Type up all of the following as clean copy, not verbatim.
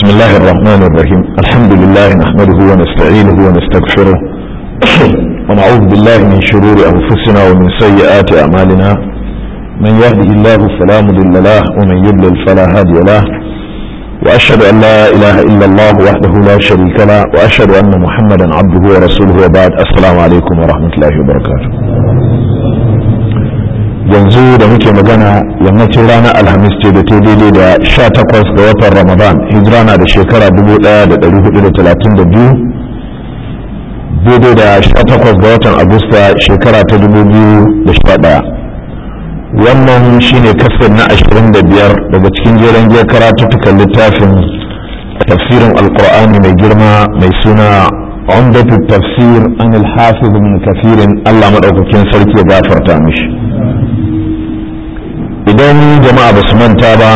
بسم الله الرحمن الرحيم الحمد لله نحمده ونستعينه ونستغفره ونعوذ بالله من شرور أنفسنا ومن سيئات أعمالنا من يهده الله فلا مضل له ومن يضلل فلا هادي له وأشهد أن لا إله إلا الله وحده لا شريك له وأشهد أن محمدا عبده ورسوله وبعد السلام عليكم ورحمة الله وبركاته. yanzu da muke magana yammacin ranar alhamis ce da ta daidai da 18 ga watan ramadan hijira na da shekara 1432 daidai da 18 ga watan agusta shekara ta 2011. wannan shine kasar na 25 daga cikin jeren giyar karatuttukan littafin tafsirin alkur'ani mai girma mai suna umdatu tafsir an al-hafiz ibn kathir Allah madaukakin sarki ya gafarta mishi. idan jama'a ba su manta ba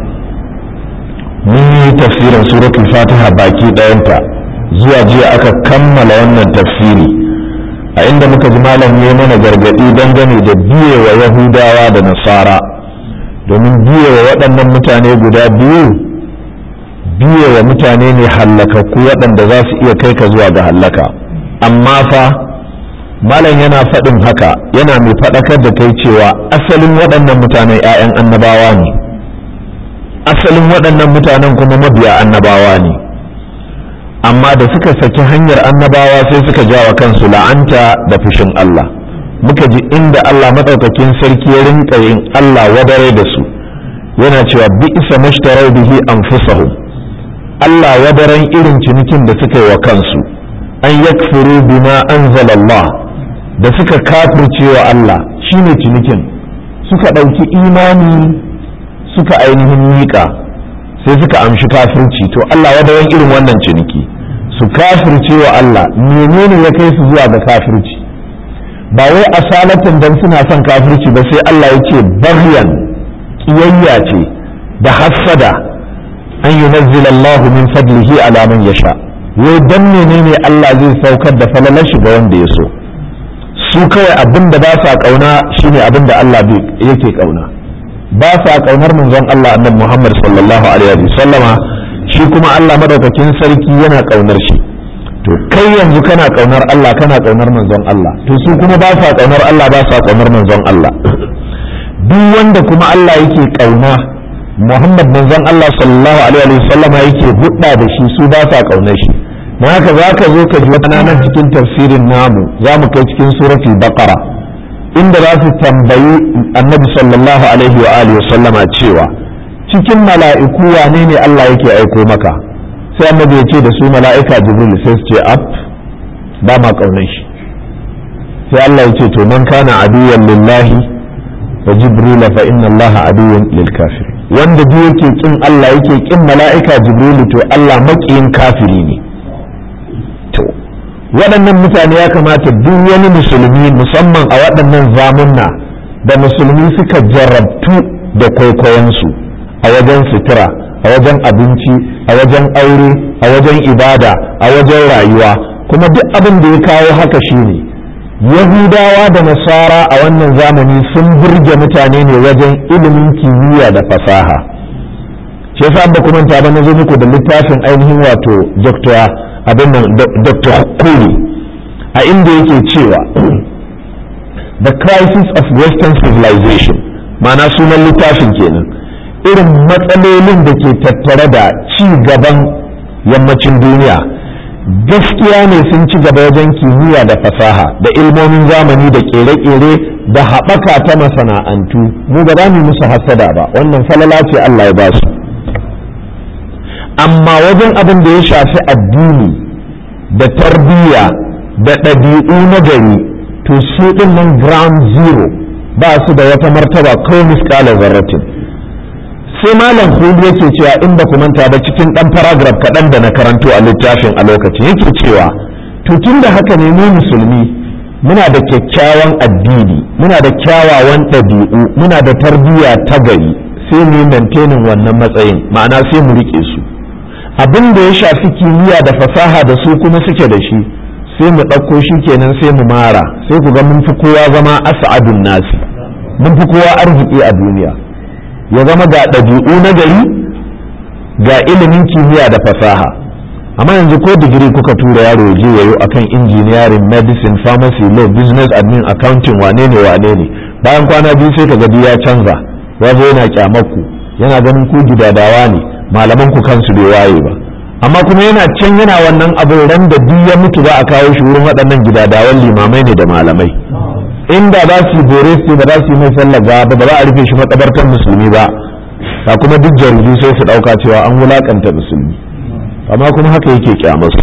mun yi tafsirin suratul fatiha baki ɗayanta zuwa jiya aka kammala wannan tafsiri a inda muka ji malam ne mana gargaɗi dangane da biyewa yahudawa da nasara domin biyewa waɗannan mutane guda biyu biyewa mutane ne hallakakku waɗanda za su iya kai ka zuwa ga hallaka. amma fa malam yana faɗin haka yana mai faɗakar da kai cewa asalin waɗannan mutanen 'ya'yan annabawa ne, asalin waɗannan mutanen kuma mabiya annabawa ne, amma da suka saki hanyar annabawa sai suka jawa kansu la'anta da fushin Allah. muka ji inda Allah maɗaukakin sarki ya rinka yin Allah wadare da su yana cewa bi'sa mashtarau bihi anfusahum, Allah wadaren irin cinikin da suka yi wa kansu, an yakfuru bima anzala Allah, da suka kafirce wa Allah shine cinikin, suka ɗauki imani suka ainihin miƙa sai suka amshi kafirci. to Allah wadaran irin wannan ciniki, su kafirce wa Allah. menene ya kai su zuwa ga kafirci? ba wai asalatan dan suna son kafirci ba, sai Allah ya ce baghyan, kiyayya ce da hassada, an yunazzila Allah min fadlihi ala man yasha. wai dan menene Allah zai saukar da falalar shi ga wanda ya so? su kawai abin da ba sa kauna shine abin da Allah yake kauna. ba sa kaunar manzon Allah annabi Muhammad sallallahu alaihi wa sallama, shi kuma Allah madaukakin sarki yana kaunar shi. to kai yanzu kana kaunar Allah, kana kaunar manzon Allah, to su kuma ba sa kaunar Allah, ba sa kaunar manzon Allah. duk wanda kuma Allah yake kauna, Muhammad manzon Allah sallallahu alaihi wa sallama yake hudda da shi, su ba sa kaunar shi. na haka za ka zo ka ji nan cikin tafsirin namu za mu kai cikin suratul baqara inda za su tambayi annabi sallallahu alaihi wa alihi sallama cewa cikin mala'iku wane ne Allah yake aiko maka? sai annabi ya ce da su mala'ika jibril. sai su ce ab ba ma kaunar shi. sai Allah ya ce to man kana aduwwan lillahi wa jibril fa inna Allah aduwwan lil kafir. wanda duk yake kin Allah yake kin mala'ika jibril to Allah makiyin kafiri ne. waɗannan mutane ya kamata duk wani musulmi, musamman a waɗannan zamunna da musulmi suka jarabtu da kwaikwayonsu a wajen sutura, a wajen abinci, a wajen aure, a wajen ibada, a wajen rayuwa. kuma duk abin da ya kawo haka shine yahudawa da nasara a wannan zamani sun burge mutane ne wajen ilimin kimiyya da fasaha. shi yasa ba kuma ta ba na zo muku da littafin ainihin wato Dr. Kuli a inda yake cewa the crisis of western civilization, ma'ana sunan littafin kenan, irin matsalolin da ke tattare da ci gaban yammacin duniya. gaskiya ne sun ci gaba wajen kimiyya da fasaha da ilmomin zamani da kere-kere da haɓaka ta masana'antu. mu ba za mu musu hasada ba, wannan falala ce Allah ya ba su. amma wajen abin da ya shafi addini da tarbiyya da ɗabi'u na gari, to su ɗin nan ground zero, ba su da wata martaba ko miskala zarratin. sai malam hudu yake cewa in ba ku manta ba cikin ɗan paragraph kaɗan da na karanto a littafin a lokacin, yake cewa to tun da haka ne mu musulmi muna da kyakkyawan addini, muna da kyawawan ɗabi'u, muna da tarbiyya ta gari, sai mu maintaining wannan matsayin, ma'ana sai mu rike su. abin da ya shafi kimiyya da fasaha da su kuma suke da shi sai mu ɗauko shi kenan sai mu mara, sai ku ga mun fi kowa zama as'adun nasi, mun fi kowa arziki a duniya. ya zama ga ɗabi'u na gari ga ilimin kimiyya da fasaha. Amma yanzu ko digiri kuka tura yaro ya je yayo akan engineering, medicine, pharmacy, law, business admin, accounting, wane ne bayan kwana biyu sai kaga ya canza, wazo yana kyamaku, yana ganin ku gidadawa ne, malaman ku kansu bai waye ba. Amma kuma yana can yana wannan abin ran da duk ya mutu za a kawo shi wurin waɗannan gidadawan limamai ne da malamai. Inda za su bore su ba za su yi mai sallah ba za a rufe shi makabartar musulmi ba, da kuma duk jaridu sai su ɗauka cewa an wulakanta musulmi. Amma kuma haka yake kyamasu.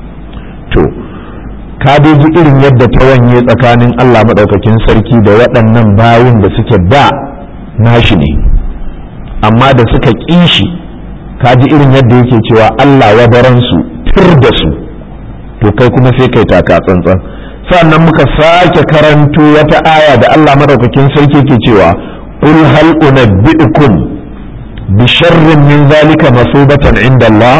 To ka dai ji irin yadda ta wanye tsakanin Allah madaukakin sarki da waɗannan bayin da suke da nashi ne, amma da suka kishi ka ji irin yadda yake cewa Allah wadaran su tir da su. To kai kuma sai kai taka tsantsan. Sannan muka sake karanto wata aya da Allah madaukakin sarki yake cewa qul hal unabbiukum bi sharrin min zalika masubatan inda Allah.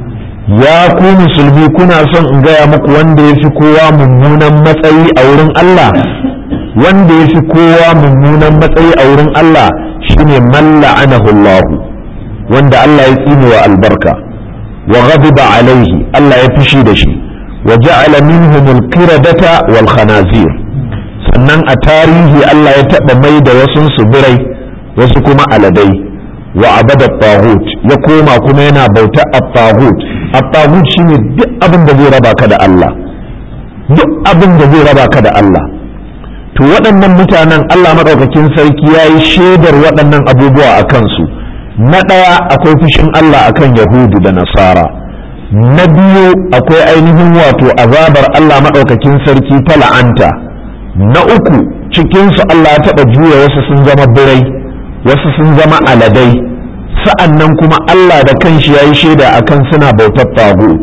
Ya ku musulmi kuna son in gaya muku wanda ya fi kowa mummunan matsayi a wurin Allah? Wanda ya fi kowa mummunan matsayi a wurin Allah shine man la'anahu Allah, wanda Allah ya tsine wa albarka, wa ghadiba alaihi, Allah ya fushi da shi, wa ja'ala minhum al-qiradata wal khanazir. Sannan a tarihi Allah ya taɓa mai da wasu su birai, wasu kuma aladai, wa abada taghut, ya koma kuma yana bauta at-taghut. At-taghut shine duk abin da zai raba ka da Allah, duk abin da zai raba ka da Allah. To waɗannan mutanen Allah madaukakin sarki yayi shaidar waɗannan abubuwa a kansu. Na ɗaya akwai fushin Allah akan Yahudu da Nasara. Na biyu akwai ainihin wato azabar Allah madaukakin sarki ta la'anta. Na uku cikinsu Allah ya taɓa juya wasu sun zama birai, wasu sun zama aladai. Sa'annan kuma Allah da kanshi ya yi shaida akan suna bautar tagut,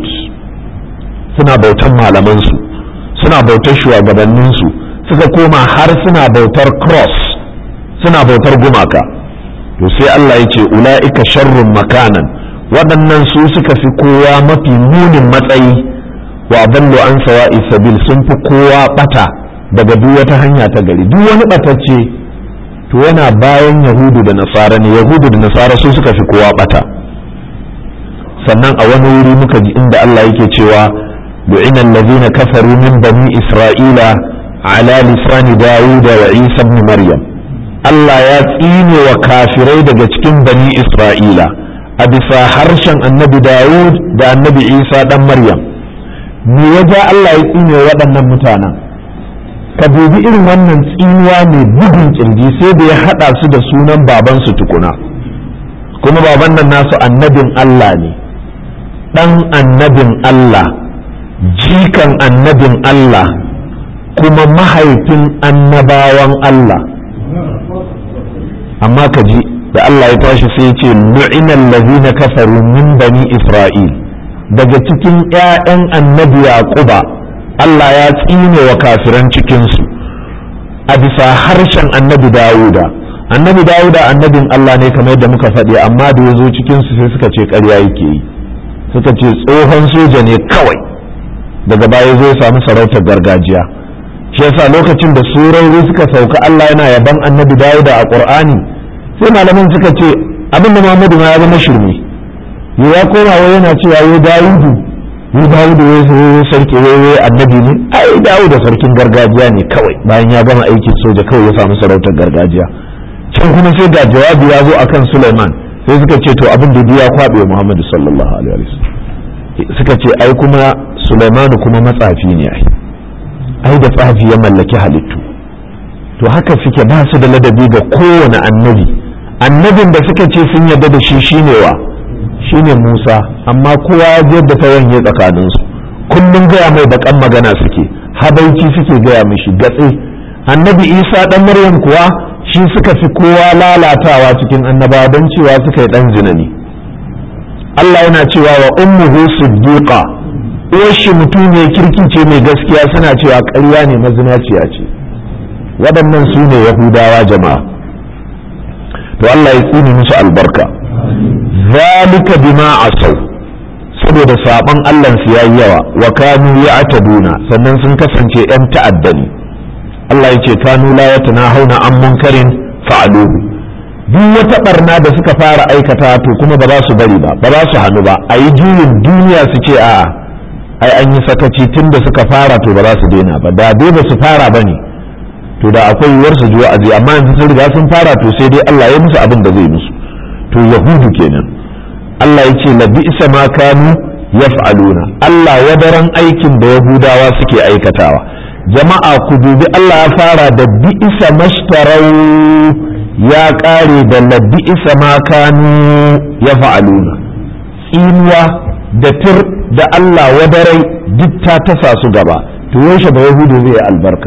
suna bautar malamansu, suna bautar shugabanninsu, suka koma har suna bautar cross, suna bautar gumaka. To sai Allah ya ce ula'ika sharrun makanan, waɗannan su suka fi kowa mafi munin matsayi, wa ballo an sawa'i sabil, sun fi kowa bata daga duk wata hanya ta gari. Duk wani batacce to yana bayan Yahudu da Nasara ne. Yahudu da Nasara su suka fi kowa bata. Sannan a wani wuri muka ji inda Allah yake cewa lu'ina allazina kafaru min bani isra'ila ala lisani dawuda wa isa ibn maryam. Allah ya tsine wa kafirai daga cikin bani isra'ila a bisa harshen annabi Dawud da annabi Isa dan Maryam. Me ya ja Allah ya tsine waɗannan mutanen? Ka dubi irin wannan tsinuwa mai bugun kirji, sai da ya haɗa su da sunan babansu tukuna, kuma baban nan nasu annabin Allah ne, ɗan annabin Allah, jikan annabin Allah, kuma mahaifin annabawan Allah. Amma ka ji da Allah ya tashi sai ya ce lu'inal ladina kafaru min bani Isra'il, daga cikin ƴaƴan annabi Yaquba Allah ya tsine wa kafiran cikinsu a bisa harshen annabi Dawuda. Annabi Dawuda annabin Allah ne kamar yadda muka faɗi, amma da ya zo cikinsu sai suka ce ƙarya yake yi, suka ce tsohon soja ne kawai, daga baya zo ya samu sarautar gargajiya. Shi yasa lokacin da surori suka sauka Allah yana yaban annabi Dawuda a Qur'ani, sai malaman suka ce abin da Muhammadu ma ya zama shirme, ya koma wai yana cewa wai Dawudu wai sarki wai annabi ne. Ai Dawudu sarkin gargajiya ne kawai, bayan ya gama aikin soja kawai ya samu sarautar gargajiya. Can kuma sai ga jawabi ya zo akan Sulaiman, sai suka ce to abin da ya kwabe Muhammadu sallallahu alaihi wasallam. Suka ce ai kuma Sulaimanu kuma matsafi ne, ai da tsafi ya mallaki halittu. To haka suke ba su da ladabi ga kowane annabi. Annabin da suka ce sun yarda da shi shine wa? Shine Musa, amma kowa ya je da ta wanye tsakaninsu, kullum gaya mai bakan magana suke, habaici suke gaya mishi gatse. Annabi Isa dan Maryam kuwa shi suka fi kowa lalatawa cikin annabawa, don cewa suka yi dan zina ne. Allah yana cewa wa ummuhu siddiqa, uwar shi mutum ne kirki ce mai gaskiya, suna cewa ƙarya ne mazinaciya ce. Waɗannan su ne Yahudawa jama'a. To Allah ya tsine musu albarka. Zalika bima asaw, saboda saban Allah su yayi yawa, wa kanu ya'taduna, sannan sun kasance yan ta'adda ne. Allah yace kanu la yatanahuna an munkarin fa'aluhu, duk wata barna da suka fara aikata to kuma ba za su bari ba za su hannu ba a yi juyin duniya su ce a ai an yi sakaci tun da suka fara to ba za su daina ba da dai ba su fara ba ne to da akwai yiwuwar su ji wa'azi amma yanzu sun riga sun fara to sai dai Allah ya musu abin da zai musu to yahudu kenan Allah ya ce la bi'sa ma kanu yaf'aluna Allah wadaran aikin da yahudawa suke aikatawa jama'a ku dubi Allah ya fara da bi'sa mashtarau ya kare da la bi'sa ma kanu yaf'aluna tsinuwa da tir da Allah wadarai duk ta tasa su gaba to yaushe da yahudu zai albarka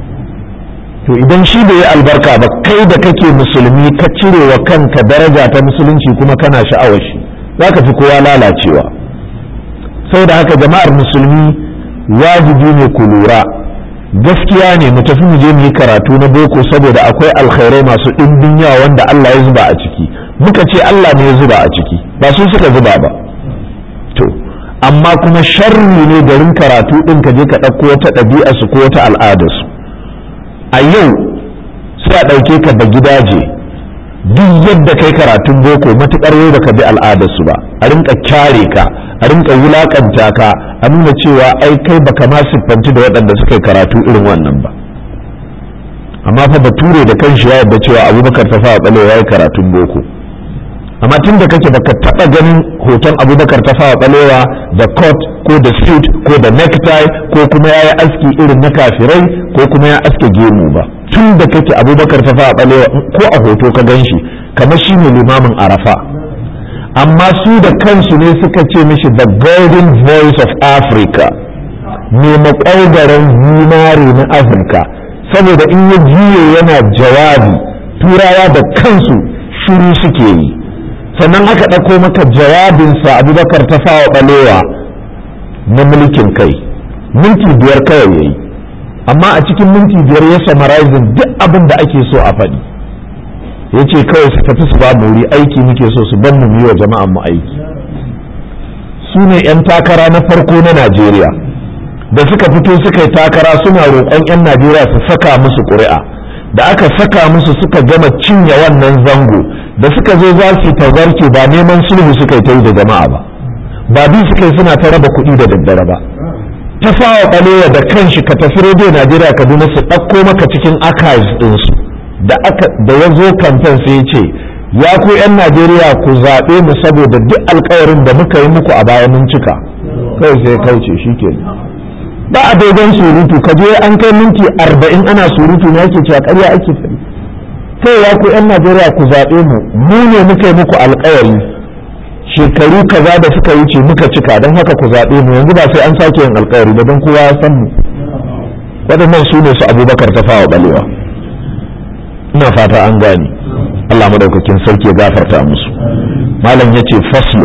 to idan shi bai yi albarka ba kai da kake musulmi ka cire wa kanka daraja ta musulunci kuma kana sha'awar shi za ka fi kowa lalacewa sau da haka jama'ar musulmi wajibi ne ku lura gaskiya ne mu tafi mu je mu yi karatu na boko saboda akwai alkhairai masu ɗimbin yawa wanda Allah ya zuba a ciki muka ce Allah ne ya zuba a ciki ba su suka zuba ba to amma kuma sharri ne garin karatu ɗin ka je ka ɗauko wata ɗabi'a su ko wata al'adarsu a yau sai a ɗauke ka da gidaje duk yadda kai karatun boko matuƙar yau baka bi al'adarsu ba a rinka kyare ka a rinka wulakanta ka a nuna cewa ai kai baka ma siffanci da waɗanda suka yi karatu irin wannan ba amma fa bature da kanshi ya yarda cewa abubakar tafawa balewa ya yi karatun boko amma tun da kake baka taɓa ganin hoton abubakar tafawa balewa da coat ko da suit ko da necktie ko kuma ya yi aski irin na kafirai ko kuma ya aske gemu ba tun da kake abubakar tafawa balewa ko a hoto ka gan shi kamar shi ne limamin arafa amma su da kansu ne suka ce mishi the golden voice of Africa mai maƙwalgaran zinare na Afirka saboda in ya juye yana jawabi turawa da kansu shiru suke yi sannan aka ɗauko maka jawabinsa abubakar tafawa balewa na mulkin kai minti 5 kawai yayi amma a cikin minti 5 ya summarizing duk abin da ake so a faɗi ya ce kawai su tafi su ba mu wuri aiki muke so su ban mu yi wa jama'an mu aiki su ne 'yan takara na farko na Najeriya da suka fito suka yi takara suna roƙon 'yan Najeriya su saka musu ƙuri'a da aka saka musu suka gama cinye wannan zango da suka zo za su tazarce ba neman sulhu suka yi ta yi da jama'a ba bi suka yi suna ta raba kuɗi da daddare ba ta fawa ɓalewa da kanshi ka tafi rediyo Najeriya Kaduna su ɗauko maka cikin archives ɗinsu da ya zo kamfen sai ya ce ya ku 'yan Najeriya ku zaɓe mu saboda duk alkawarin da muka yi muku a baya mun cika kawai sai kauce shi ke ba a dogon surutu ka je an kai minti 40 ana surutu ne ake cewa ƙarya ake fari kai ya ku 'yan Najeriya ku zaɓe mu ne muka yi muku alkawari shekaru kaza da suka wuce muka cika don haka ku zaɓe mu yanzu ba sai an sake yin alkawari ba don kowa ya san mu waɗannan su ne su abubakar tafawa balewa ina fata an gane Allah madaukakin sarki ya gafarta musu malam yace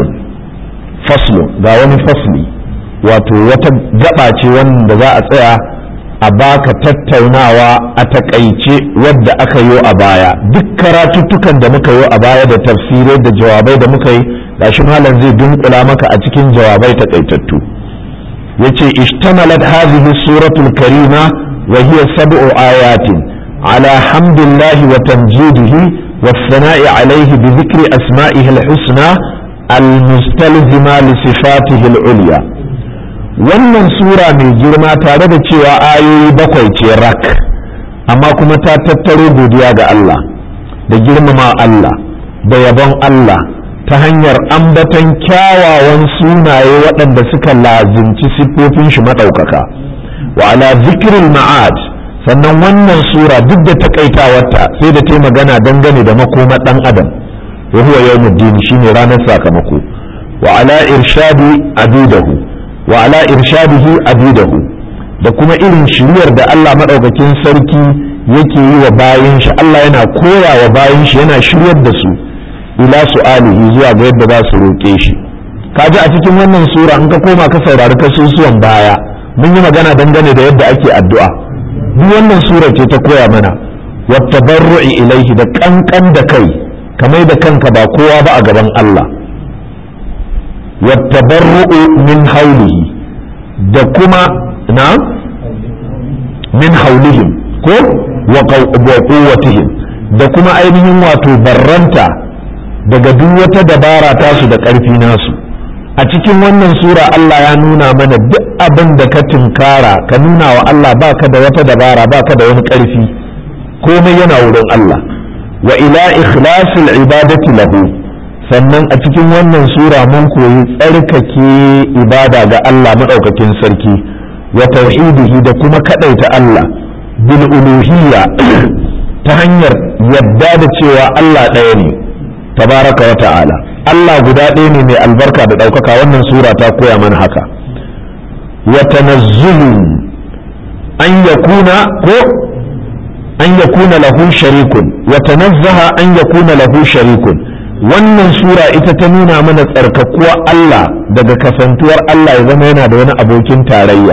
faslun ga wani fasli wato wata gaba ce wanda za a tsaya a baka tattaunawa a takaice wadda aka yi a baya duk karatuttukan da muka yi a baya da tafsirai da jawabai da muka yi gashi malam zai dunkula maka a cikin jawabai takaitattu yace ishtamalat hadhihi suratul karima wa hiya 7 ayatin على حمد الله وتمجيده والثناء عليه بذكر أسمائه الحسنى المستلزمة لصفاته العليا wannan sura mai girma tare da cewa ayoyi 7 ce rak amma kuma ta tattaro godiya ga Allah da girmama Allah da yabon Allah ta hanyar ambaton kyawawan sunaye waɗanda suka lazimci siffofin shi maɗaukaka wa ala zikril ma'ad sannan wannan sura duk da takaitawarta sai da ta yi magana dangane da makoma ɗan adam wa huwa yawmuddin shine ranar sakamako wa ala irshadihi abidahu da kuma irin shiryar da Allah madaukakin sarki yake yi wa bayin shi Allah yana koya wa bayin shi yana shiryar da su ila su'alihi zuwa ga yadda za su roƙe shi kaji a cikin wannan sura in ka koma ka saurari kasusuwan baya mun yi magana dangane da yadda ake addu'a duk wannan sura ce ta koya mana wattabarru'i ilaihi da kankan da kai kamar da kanka ba kowa ba a gaban Allah wattabarru'u min haulihi da kuma min haulihim ko wa quwwatihim da kuma ainihin wato barranta daga duk wata dabara tasu da ƙarfi nasu. A cikin wannan sura Allah ya nuna mana duk abin da ka tunkara ka nuna wa Allah baka da wata dabara baka da wani ƙarfi, komai yana wurin Allah. Wa ila ikhlasil ibadati lahu, sannan a cikin wannan sura mun koyi tsarkake ibada ga Allah madaukakin sarki, wa tauhidihi da kuma kadaita Allah bil uluhiyya ta hanyar yadda da cewa Allah ɗaya ne tabaraka wa ta'ala. Allah guda ɗaya ne mai albarka da ɗaukaka, wannan sura ta koya mana haka. wa tanazzuhu an yakuna lahu sharikun, wa tanazzaha an yakuna lahu sharikun. Wannan sura ita ta nuna mana tsarkakuwa Allah daga kasantuwar Allah ya zama yana da wani abokin tarayya,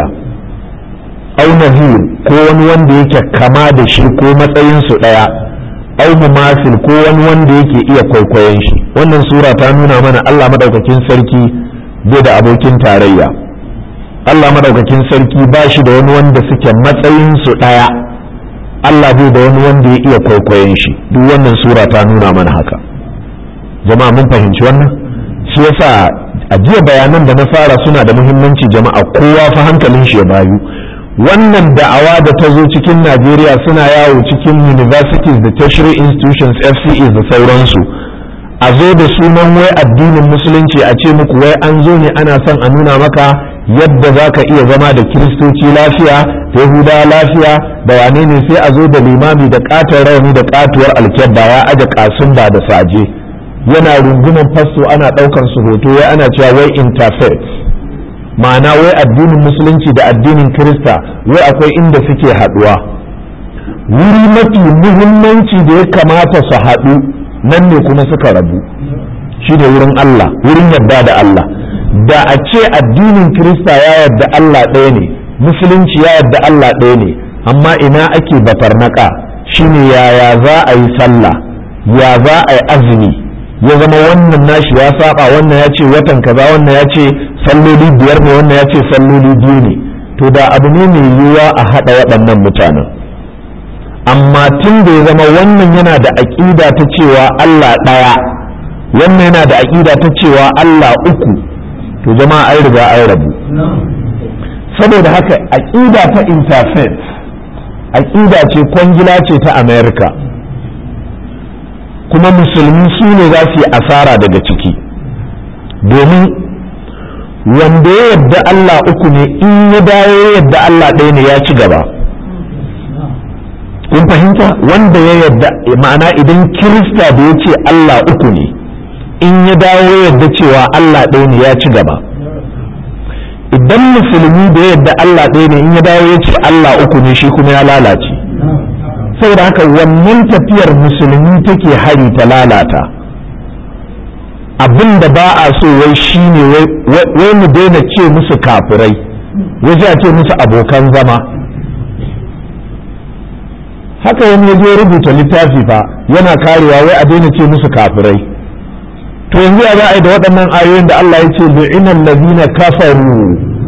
au nazir ko wani wanda yake kama da shi ko matsayin su ɗaya, au mumasil ko wani wanda yake iya kwaikwayon shi. Wannan sura ta nuna mana Allah madaukakin sarki bai da abokin tarayya, Allah madaukakin sarki ba shi da wani wanda suke matsayin su ɗaya, Allah bai da wani wanda ya iya kwaikwayon shi. Duk wannan sura ta nuna mana haka. Jama'a mun fahimci wannan? Shi yasa a jiya bayanan da na fara suna da muhimmanci jama'a, kowa fa hankalin shi ya bayu. Wannan da'awa da ta zo cikin Najeriya suna yawo cikin universities da tertiary institutions, FCEs da sauransu, a zo da sunan wai addinin musulunci a ce muku wai an zo ne ana son a nuna maka yadda za ka iya zama da kiristoci lafiya da yahudawa lafiya da wane ne, sai a zo da limami da katon rauni da katuwar alkyabba ya aje kasun ba da saje yana rungunan fasto ana daukan su hoto wai ana cewa wai interfaith, ma'ana wai addinin musulunci da addinin kirista wai akwai inda suke haduwa. Wuri mafi muhimmanci da ya kamata su haɗu nan ne kuma suka rabu, shi ne wurin Allah, wurin yadda da Allah. Da a ce addinin kirista ya yadda Allah ɗaya ne, musulunci ya yadda Allah ɗaya ne, amma ina ake batarnaka shine yaya za a yi sallah, ya za a yi azumi, ya zama wannan nashi ya saba, wannan ya ce watan kaza, wannan ya ce salloli 5 ne, wannan ya ce salloli 2 ne. To da abu ne mai yiwuwa a haɗa waɗannan mutanen, amma tun da ya zama wannan yana da aƙida ta cewa Allah ɗaya, wannan yana da aƙida ta cewa Allah uku, to jama'a an riga an rabu. Saboda haka aƙida ta interfaith aƙida ce, kwangila ce ta America, kuma musulmi su ne za su yi asara daga ciki, domin wanda ya yadda Allah uku ne in ya dawo yadda Allah ɗaya ne ya ci gaba. Kun fahimta? Wanda ya yadda, ma'ana idan kirista da ya ce Allah uku ne in ya dawo yadda cewa Allah ɗaya ne ya ci gaba. Idan musulmi da ya yadda Allah ɗaya ne in ya dawo ya ce Allah uku ne shi kuma ya lalace. Saboda haka wannan tafiyar musulmi take hari ta lalata. Abin da ba a so wai shi ne wai mu daina ce musu kafirai, waje a ce musu abokan zama. Haka wani ya je rubuta littafi fa yana karewa wai a daina ce musu kafirai. To yanzu ya za a yi da waɗannan ayoyin da Allah ya ce lu'inal ladina kafaru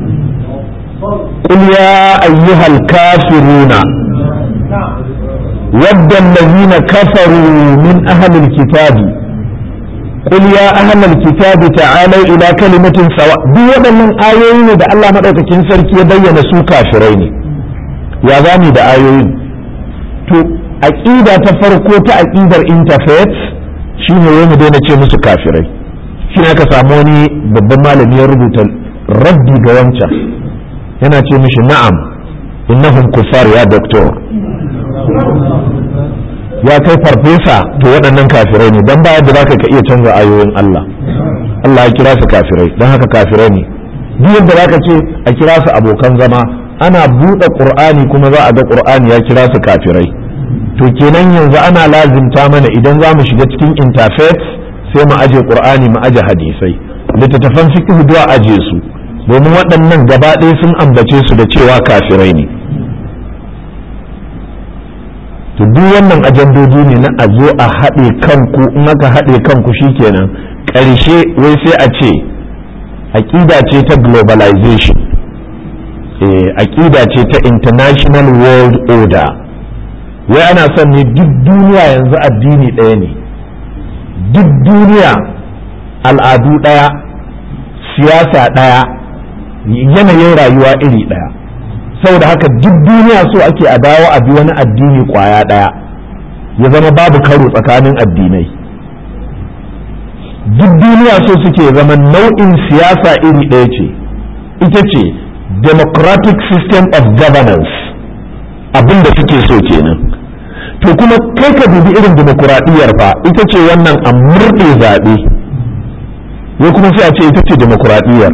qul ya ayyuhal kafiruna wadda alladhina kafaru min ahli alkitabi qul ya ahli alkitabi ta'alu ila kalimatin sawa. Duk waɗannan ayoyi ne da Allah madaukakin sarki ya bayyana su kafirai ne. Ya zami da ayoyin? To aqida ta farko ta aqidar interfaith shine wai mu daina ce musu kafirai. Shi ne aka samu wani babban malami ya rubuta raddi ga wancan, yana ce mishi na'am innahum kuffar ya doktor, ya kai farfesa, to waɗannan kafirai ne, dan ba yadda zaka ka iya canza ayoyin Allah. Allah ya kira su kafirai, dan haka kafirai ne. Duk yadda zaka ce a kira su abokan zama, ana buɗe Qur'ani kuma za a ga Qur'ani ya kira su kafirai. To kenan yanzu ana lazimta mana idan za mu shiga cikin interfaith sai mu aje Qur'ani mu aje hadisai, littattafan fiqh du'a aje su, domin waɗannan gaba ɗaya sun ambace su da cewa kafirai ne. To duk wannan ajandodi ne na a zo a haɗe kanku, in aka haɗe kanku shikenan ƙarshe wai sai a ce aƙida ce ta globalization, aƙida ce ta international world order. wai ana son ne duk duniya yanzu addini ɗaya ne, duk duniya al'adu ɗaya, siyasa ɗaya, yanayin rayuwa iri ɗaya. saboda haka duk duniya so ake a dawo a bi wani addini kwaya ɗaya, ya zama babu karo tsakanin addinai. duk duniya so suke zama nau'in siyasa iri ɗaya ce, ita ce democratic system of governance, abin da suke so kenan. to kuma kai ka dubi irin demokuraɗiyyar fa ita ce wannan a murɗe zaɓe, ya kuma sai a ce ita ce demokuraɗiyyar.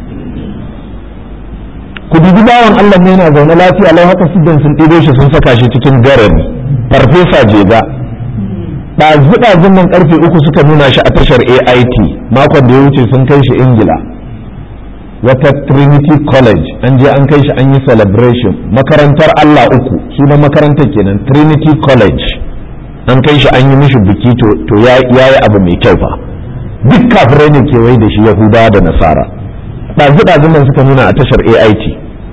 ku dubi bawan Allah ne yana zaune lafiya lau haka siddan sun ɗibo shi sun saka shi cikin garari, farfesa jega ɗazu-ɗazun nan ƙarfe 3 suka nuna shi a tashar AIT, makon da ya wuce sun kai shi Ingila wata Trinity College, an je an kai shi an yi celebration, makarantar Allah uku sunan makarantar kenan, Trinity College, an kai shi an yi mishi biki. to ya yi abu mai kyau fa, duk kafirai ne kewaye da shi, Yahudawa da Nasara. ɗazu-ɗazun nan suka nuna a tashar AIT.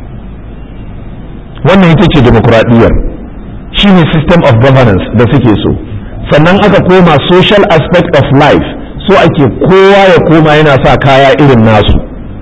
wannan ita ce demokuraɗiyyar, shi ne system of governance da suke so. sannan aka koma social aspect of life, so ake kowa ya koma yana sa kaya irin nasu,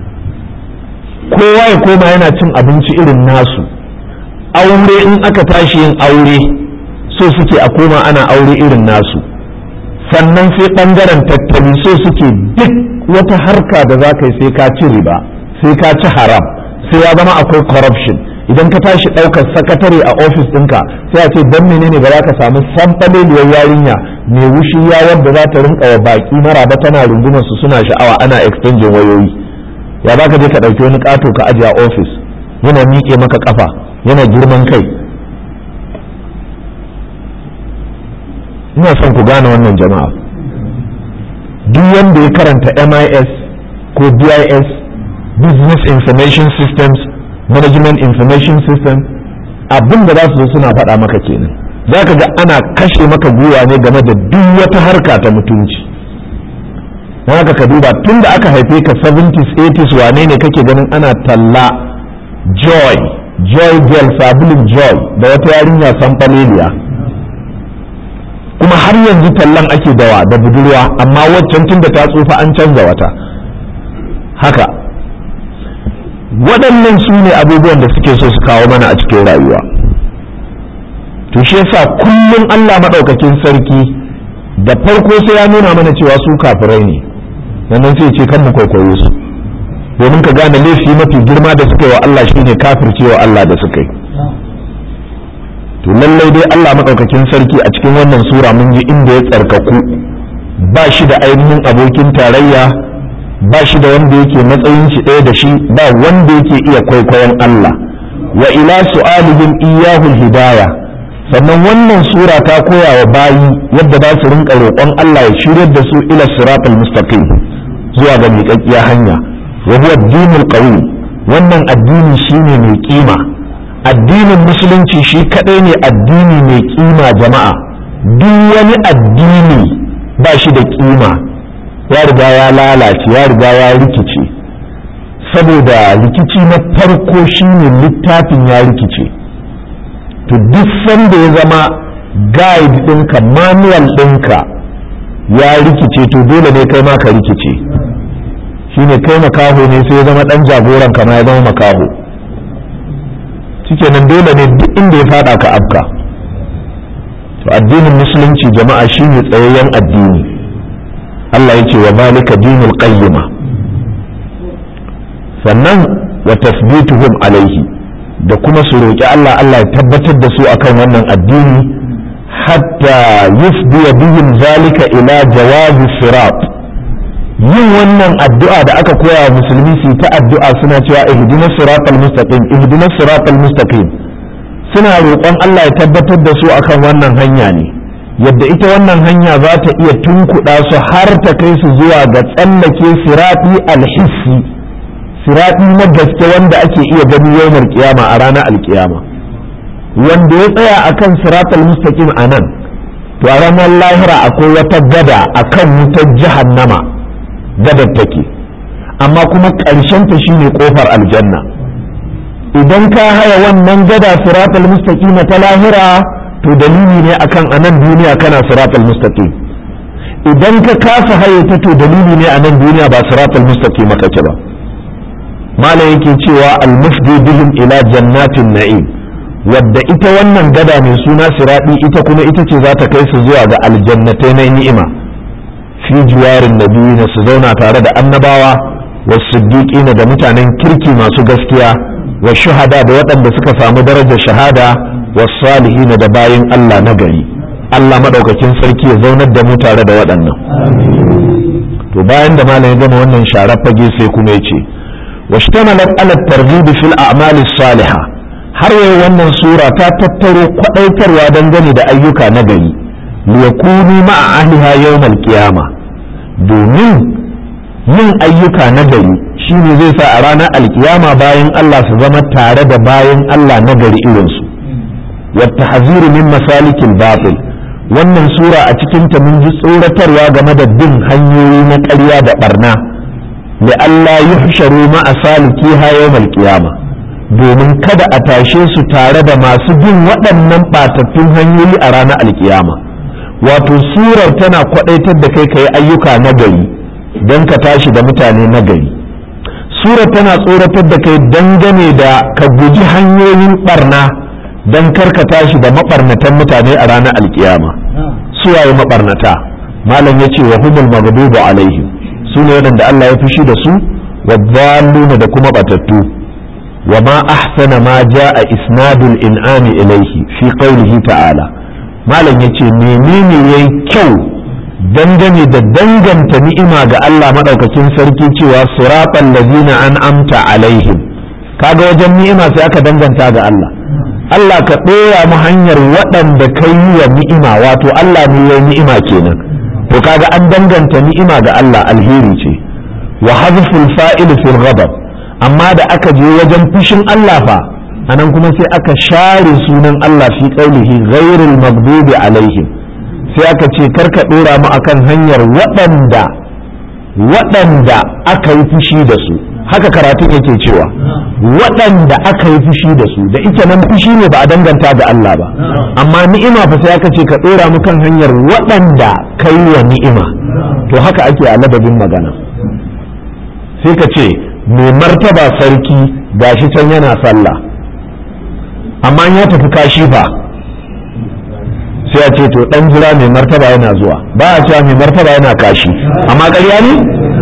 kowa ya koma yana cin abinci irin nasu. aure in aka tashi yin aure so suke a koma ana aure irin nasu. sannan sai ɓangaren tattali so suke duk wata harka da za ka yi sai ka ci riba, sai ka ci haram, sai ya zama akwai corruption. idan ka tashi ɗaukar sakatare a ofis ɗinka sai a ce don menene ba za ka samu samɓaleliyar yarinya mai wushiya wadda za ta rinka wa baƙi maraba tana rungumar su suna sha'awa ana exchanging wayoyi. ya za ka je ka ɗauki wani ƙato ka ajiye a ofis yana miƙe maka ƙafa yana girman kai. ina son ku gane wannan jama'a. duk wanda ya karanta MIS ko BIS, Business Information Systems, Management Information System, abin da za su zo suna faɗa maka kenan. za ka ga ana kashe maka gwiwa ne game da duk wata harka ta mutunci. don haka ka duba tun da aka haife ka 70s 80s wane ne kake ganin ana talla joy girl, sabulin joy da wata yarinya sanfaleliya, kuma har yanzu tallan ake dawa da budurwa, amma waccan tun da ta tsufa an canza wata. haka waɗannan su ne abubuwan da suke so su kawo mana a cikin rayuwa. to shi yasa kullum Allah maɗaukakin sarki da farko sai ya nuna mana cewa su kafirai ne, sannan sai ce kan mu kwaikwayo su, domin ka gane laifi mafi girma da suka yi wa Allah shine kafircewa Allah da suka yi. to lallai dai Allah maɗaukakin sarki a cikin wannan sura mun ji inda ya tsarkaku, ba shi da ainihin abokin tarayya, ba shi da wanda yake matsayin shi ɗaya da shi, ba wanda yake iya kwaikwayon Allah. wa ila su'alihim iyahul hidaya, sannan wannan sura ta koya wa bayi yadda za su rinka roƙon Allah ya shiryar da su ila siratal mustaqim, zuwa ga miƙaƙƙiya hanya. wa huwa ad-dinul qawim, wannan addini shine mai kima. addinin musulunci shi kadai ne addini mai kima jama'a. duk wani addini ba shi da kima, ya riga ya lalace, ya riga ya rikice, saboda rikici na farko shine littafin ya rikice. to duk sanda ya zama guide ɗinka, manual ɗinka ya rikice, to dole ne kai ma ka rikice. shine kai makaho ne sai ya zama ɗan jagoran ka ma ya zama makaho, shikenan dole ne duk inda ya fada ka afka. to addinin musulunci jama'a shine tsayayyen addini. Allah ya ce wa zalika dinul qayyima. sannan wa tasbituhum alaihi, da kuma su roƙi Allah ya tabbatar da su akan wannan addini, hatta yufdiya bihim zalika ila jawazi sirat. yin wannan addu'a da aka koya wa musulmi su ta addu'a suna cewa ihdinas siratal mustaqim, ihdinas siratal mustaqim, suna roƙon Allah ya tabbatar da su akan wannan hanya ne, yadda ita wannan hanya za ta iya tunkuɗa su har ta kai su zuwa ga tsallake sirati alhissi, sirati na gaske wanda ake iya gani yawmar kiyama a ranar alkiyama. wanda ya tsaya akan siratal mustaqim a nan, to a ranar lahira akwai wata gada akan wutar jahannama, gadar take, amma kuma ƙarshen ta shine kofar aljanna. idan ka haya wannan gada siratal mustaqim ta lahira, to dalili ne akan anan duniya kana siratal mustaqim. idan ka kasa hayyata to dalili ne anan duniya ba siratal mustaqim kake ba. malam yake cewa al-mufdi bihim ila jannatin na'im, wadda ita wannan gada mai suna siradi ita kuma ita ce za ta kai su zuwa ga aljannatai na ni'ima, fi jiwarin nabiyina su zauna tare da annabawa, was-siddiqina da mutanen kirki masu gaskiya, wa shuhada da waɗanda suka samu darajar shahada, was-salihina da bayin Allah na gari. Allah madaukakin sarki ya zaunar da mu tare da waɗannan. To bayan da malam ya gama wannan sharar fage sai kuma ya ce washtamalat ala targhib fil a'mal as-salihah, har yau wannan sura ta tattaro kwadaitarwa dangane da ayyuka na gari, liyakunu ma'a ahliha yawmal qiyama, domin yin ayyuka na gari shine zai sa a ranar alkiyama bayan Allah su zama tare da bayan Allah na gari irinsu. wata haziru min masalikil batil, wannan sura a cikinta mun ji tsoratarwa game da bin hanyoyi na ƙarya da barna, da Allah yuhsharu ma'a salikiha yawmal qiyama, domin kada a tashe su tare da masu bin waɗannan ɓatattun hanyoyi a ranar alkiyama. wato surar tana kwaɗaitar da kai ka yi ayyuka na gari don ka tashi da mutane na gari. surar tana tsoratar da kai dangane da ka guji hanyoyin barna don kar ka tashi da maɓarnatan mutane a ranar alkiyama. suwaye maɓarnata? malam ya ce wa humul maghdubu alaihim, su ne waɗanda Allah ya fushi da su, wa dhalluna da kuma batattu. wa ma ahsana ma jaa isnadul in'ami ilaihi fi qawlihi ta'ala, malam yace menene yayi kyau dangane da danganta ni'ima ga Allah madaukakin sarki cewa siratal ladina an'amta alaihim. kaga wajen ni'ima sai aka danganta ga Allah. Allah ka ɗora mu hanyar waɗanda ka yi wa ni'ima, wato Allah ne ya ni'ima kenan. to kaga an danganta ni'ima ga Allah, alheri ce. wa hadful fa'il fil ghadab, amma da aka je wajen fushin Allah fa anan kuma sai aka share sunan Allah fi qaulihi ghairil maghdubi alaihim, sai aka ce karka ɗora mu akan hanyar waɗanda aka yi fushi da su. haka karatun yake cewa waɗanda aka yi fushi da su, da ita nan fushi ne ba a danganta ga Allah ba, amma ni'ima fa sai aka ce ka ɗora mu kan hanyar waɗanda ka yi wa ni'ima. to haka ake a ladabin magana. sai ka ce mai martaba sarki gashi can yana sallah, amma ya tafi kashi fa sai a ce to dan jira mai martaba yana zuwa. ba a cewa mai martaba yana kashi, amma ƙarya ne?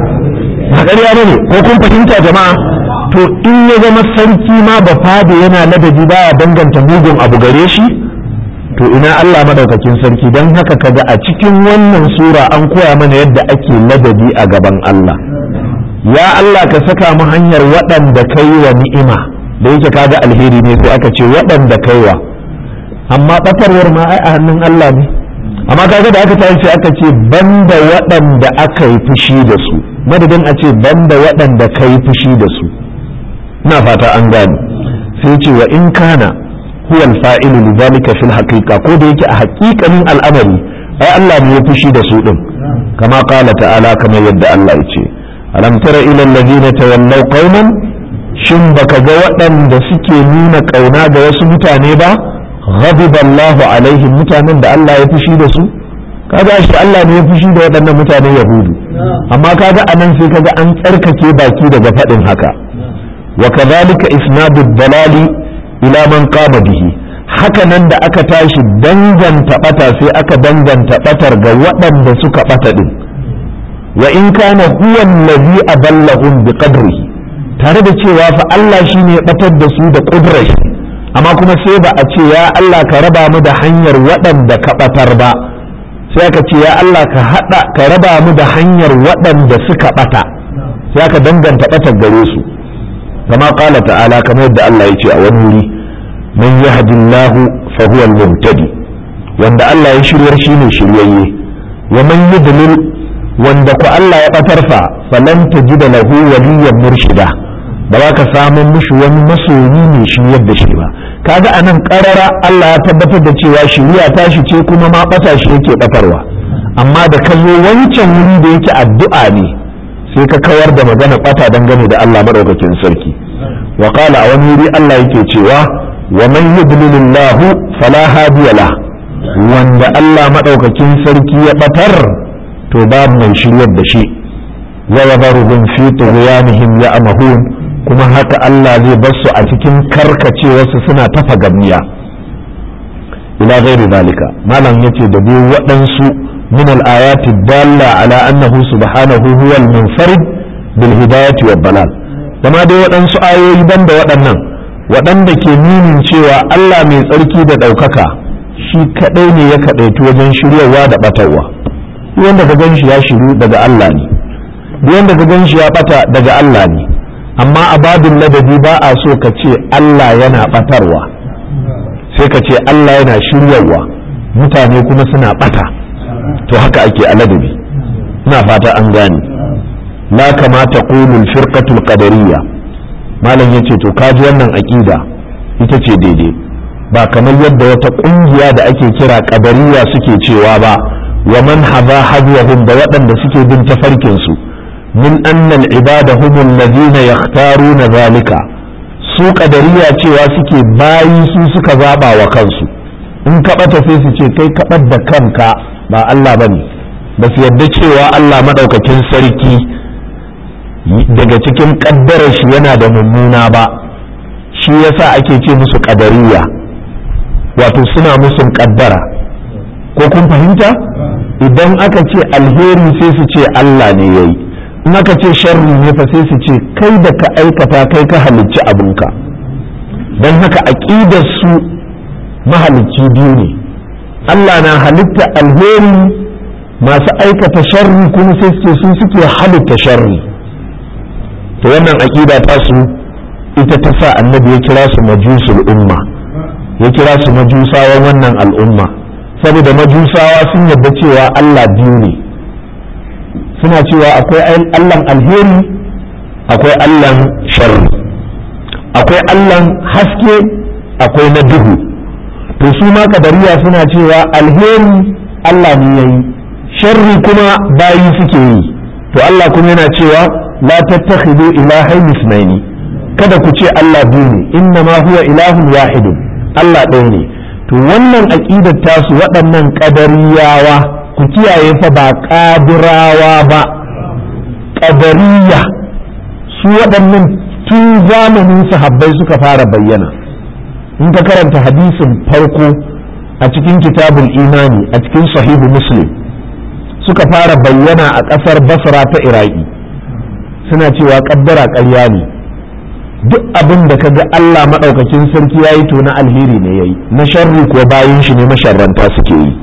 ba ƙarya ne ko kun fahimta jama'a? to in ya zama sarki ma ba fada yana ladabi baya danganta mugun abu gare shi, to ina Allah madaukakin sarki. don haka kaga a cikin wannan sura an koya mana yadda ake ladabi a gaban Allah. ya Allah ka saka mu hanyar waɗanda kai wa ni'ima, da yake kaga alheri ne sai aka ce waɗanda kai wa, amma batarwar ma ai a hannun Allah ne. amma kaga da aka tashi aka ce banda waɗanda aka yi fushi da su, madadin a ce banda waɗanda ka yi fushi da su. ina fata an gane. sai ce wa in kana huwa al-fa'ilu lidhalika fil haqiqa, ko da yake a haƙiƙanin al'amari ai Allah ne ya fushi da su din, kama qala ta'ala, kamar yadda Allah ya ce alam tara ila alladhina tawallaw qauman, shin baka ga waɗanda suke nuna ƙauna ga wasu mutane ba, ghadiba Allahu alaihim, mutanen da Allah ya fushi da su. kaga shi Allah ne ya fushi da waɗannan mutanen Yahudu, amma kaga anan sai kaga an tsarkake baki daga faɗin haka. wa kadhalika isnadu dalali ila man qama bihi, haka nan da aka tashi danganta bata sai aka danganta batar ga waɗanda suka bata din. wa in kana huwa allazi adallahum biqadrihi, tare da cewa fa Allah shine ya batar da su da kudrar, amma kuma sai ba a ce ya Allah ka raba mu da hanyar waɗanda ka batar ba, sai aka ce ya Allah ka raba mu da hanyar waɗanda suka bata, sai aka danganta batar gare su. kama qala ta'ala, kamar yadda Allah ya ce a wani wuri man yahdillahu fa huwa al-muhtadi, wanda Allah ya shiryar shine shiryayye. wa man yudlil, wanda ku Allah ya batar fa falan tajida lahu waliyyan murshida, ba za ka samu mishi wani masoyi mai shiryar da shi ba. kaga anan karara Allah ya tabbatar da cewa shiriya tashi ce kuma ma bata shi yake batarwa, amma da ka zo wancan wuri da yake addu'a ne sai ka kawar da magana bata dangane da Allah madaukakin sarki. wa qala a wani wuri Allah yake cewa wa man yudlilillahu fala hadiya lahu, wanda Allah madaukakin sarki ya batar to babu mai shiryar da shi wa yadharuhum fi tughyanihim ya'mahun kuma haka Allah zai bar su a cikin karkacewarsu suna tafa gamniya ila ghairi zalika malam yace da dai waɗansu min al-ayati dalla ala annahu subhanahu huwa al-munfarid bil hidayati wad dalal kuma dai waɗansu ayoyi banda waɗannan waɗanda ke nunin cewa Allah mai tsarki da ɗaukaka shi kaɗai ne ya kaɗaitu wajen shiryawa da ɓatarwa wanda ka gan shi ya shiru daga Allah ne wanda ka gan shi ya ɓata daga Allah ne amma a babin ladabi ba a so ka ce Allah yana ɓatarwa sai ka ce Allah yana shiryawa mutane kuma suna ɓata to haka ake a ladabi ina fata an gane la kama taqulul firqatul qadariyya malam yace to kaji wannan aqida ita ce daidai ba kamar yadda wata kungiya da ake kira qadariyya suke cewa ba wa man hadha hadwahum da waɗanda suke bin tafarkin su min anna al-ibada hum alladhina yakhtaruna zalika su qadariyya cewa suke bayi su suka zaba wa kansu in ka bata sai su ce kai ka da kanka ba Allah bane ba su yadda cewa Allah madaukakin sarki daga cikin kaddarar shi yana da mummuna ba shi yasa ake ce musu qadariyya wato suna musun kaddara ko kun fahimta idan aka ce alheri sai su ce Allah ne yayi in aka ce sharri ne fa sai su ce kai da ka aikata kai ka halicci abinka don haka aqidar su mahalicci biyu ne Allah na halitta alheri masu aikata sharri kuma sai su ce su suke halitta sharri to wannan aqida ta su ita ta sa annabi ya kira su majusul umma ya kira su majusawan wannan al'umma saboda majusawa sun yarda cewa Allah biyu ne suna cewa akwai Allahn alheri akwai Allahn sharri akwai Allahn haske akwai na duhu to su ma kadariya suna cewa alheri Allah ne yayi sharri kuma bayi suke yi to Allah kuma yana cewa la tattakhidu ilahayn ithnaini kada ku ce Allah biyu ne inna ma huwa ilahun wahidun Allah ɗaya ne to wannan aqidar tasu waɗannan qadariyawa ku kiyaye fa ba qadirawa ba qadariya su waɗannan tun zamanin sahabbai suka fara bayyana in ka karanta hadisin farko a cikin kitabul imani a cikin sahihu muslim suka fara bayyana a ƙasar basra ta iraki suna cewa ƙaddara ƙarya ne duk abin da kaga Allah maɗaukakin sarki yayi to na alheri ne yayi na sharri ko bayin shi ne masharranta suke yi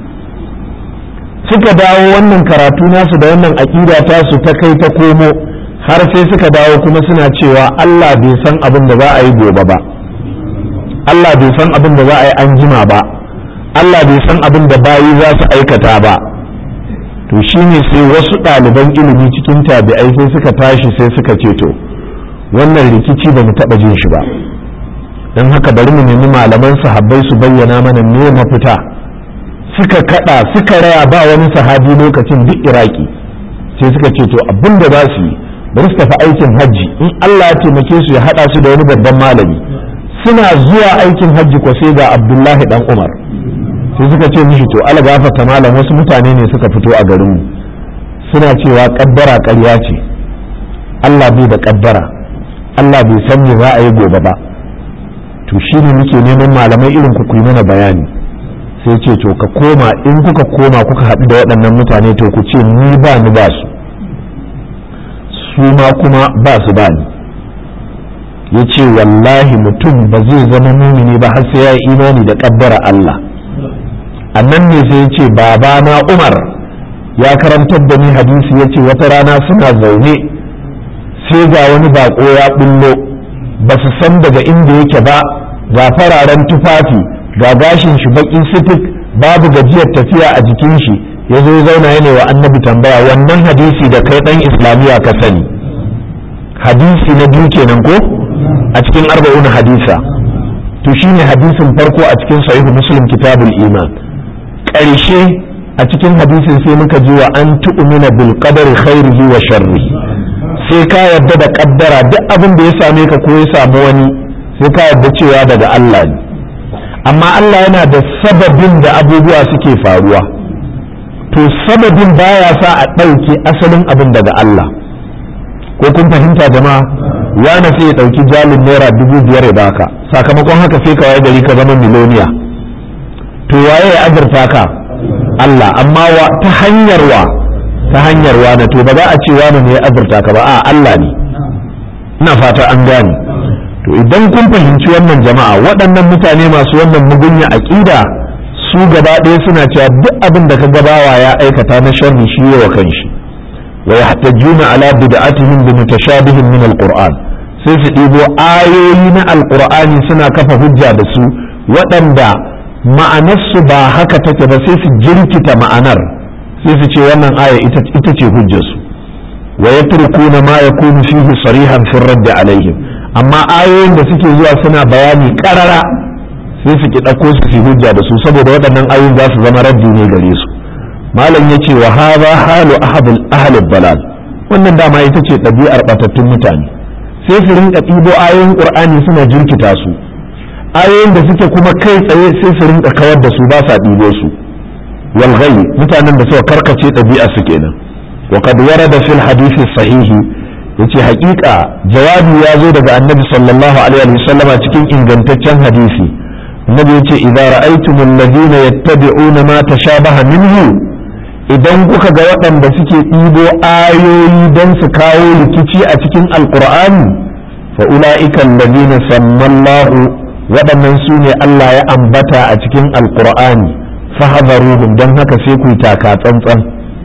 suka dawo wannan karatu nasu da wannan aqida ta su ta kai ta komo har sai suka dawo kuma suna cewa Allah bai san abin da za a yi gobe ba Allah bai san abin da za a yi anjima ba Allah bai san abin da bayi za su aikata ba to shine sai wasu ɗaliban ilimi cikin tabi'ai sai suka tashi sai suka ce to wannan rikici ba mu taɓa jin shi ba don haka bari mu nemi malaman sahabbai su bayyana mana me mafita suka kada suka raya ba wani sahabi lokacin duk iraki sai suka ce to abin da za su yi bari su tafi aikin hajji in Allah ya taimake su ya haɗa su da wani babban malami suna zuwa aikin hajji ko sai ga Abdullahi dan Umar sai suka ce mishi to ala gafarta malam wasu mutane ne suka fito a garinmu suna cewa kaddara ƙarya ce Allah bai da kaddara Allah bai san me za a yi gobe ba to shine muke neman malamai irin ku yi mana bayani sai ce to ka koma in kuka koma kuka haɗu da waɗannan mutane to ku ce ni ba ni ba su ma kuma ba su ba ni ya ce wallahi mutum ba zai zama mumini ba har sai ya yi imani da kaddara Allah annan ne sai ya ce babana Umar ya karantar da ni hadisi ya ce wata rana suna zaune sai ga wani bako ya bullo ba su san daga inda yake ba ga fararen tufafi ga gashin shi baki sitik babu gajiyar tafiya a jikin shi ya zo zauna yana wa annabi tambaya wannan hadisi da kai dan islamiya ka sani hadisi na biyu kenan ko a cikin arba'un hadisa to shine hadisin farko a cikin sahihu muslim kitabul iman ƙarshe a cikin hadisin sai muka ji wa an tu'mina bil qadari khairihi wa sharrihi sai ka yarda da kaddara duk abin da ya same ka ko ya samu wani sai ka yarda cewa daga Allah ne amma Allah yana da sababin da abubuwa suke faruwa, to sababin baya sa a ɗauke asalin abin daga Allah. Ko kun fahimta jama'a? Wani sai ya ɗauki jalin naira 5,000 ya baka, sakamakon haka sai ka waye gari ka zama miloniya. To waye ya azurta ka? Allah. Amma ta hanyar wani, to ba za a ce wani ne ya azurta ka ba, a Allah ne. Ina fata an gane. To idan kun fahimci wannan jama'a, waɗannan mutane masu wannan mugunya aƙida su gaba ɗaya suna cewa duk abin da ka gabawa ya aikata na sharri shi yawa kanshi. wa yahtajuna ala bid'atihim bi mutashabihin min alquran, sai su ɗibo ayoyi na alqur'ani suna kafa hujja da su waɗanda ma'anarsu ba haka take ba, sai su jirkita ma'anar, sai su ce wannan aya ita ce hujjarsu. wa yatrukuna ma yakunu fihi sarihan fi radd alaihim, amma ayoyin da suke zuwa suna bayani karara sai su ki ɗauko su hujja da su, saboda waɗannan ayoyin za su zama raddi ne gare su. malam yace wa hadha halu ahli dalal, wannan dama ita ce ɗabi'ar batattun mutane, sai su rinka ɗibo ayoyin qur'ani suna jirkita su, ayoyin da suke kuma kai tsaye sai su rinka kawar da su, ba sa ɗibo su. wal ghayy, mutanen da suka karkace ɗabi'ar su kenan. wa qad warada fil hadith sahih, yace haƙiƙa jawabi ya zo daga annabi sallallahu alaihi wasallam cikin ingantaccen hadisi. annabi yace idza ra'aytumul ladina yattabi'una ma tashabaha minhu, idan kuka ga waɗanda suke ɗibo ayoyi don su kawo rikici a cikin alqur'ani, fa ulaika alladhina sammallahu, waɗannan su ne Allah ya ambata a cikin alqur'ani, fahadharuhum, don haka sai ku yi taka tsantsan.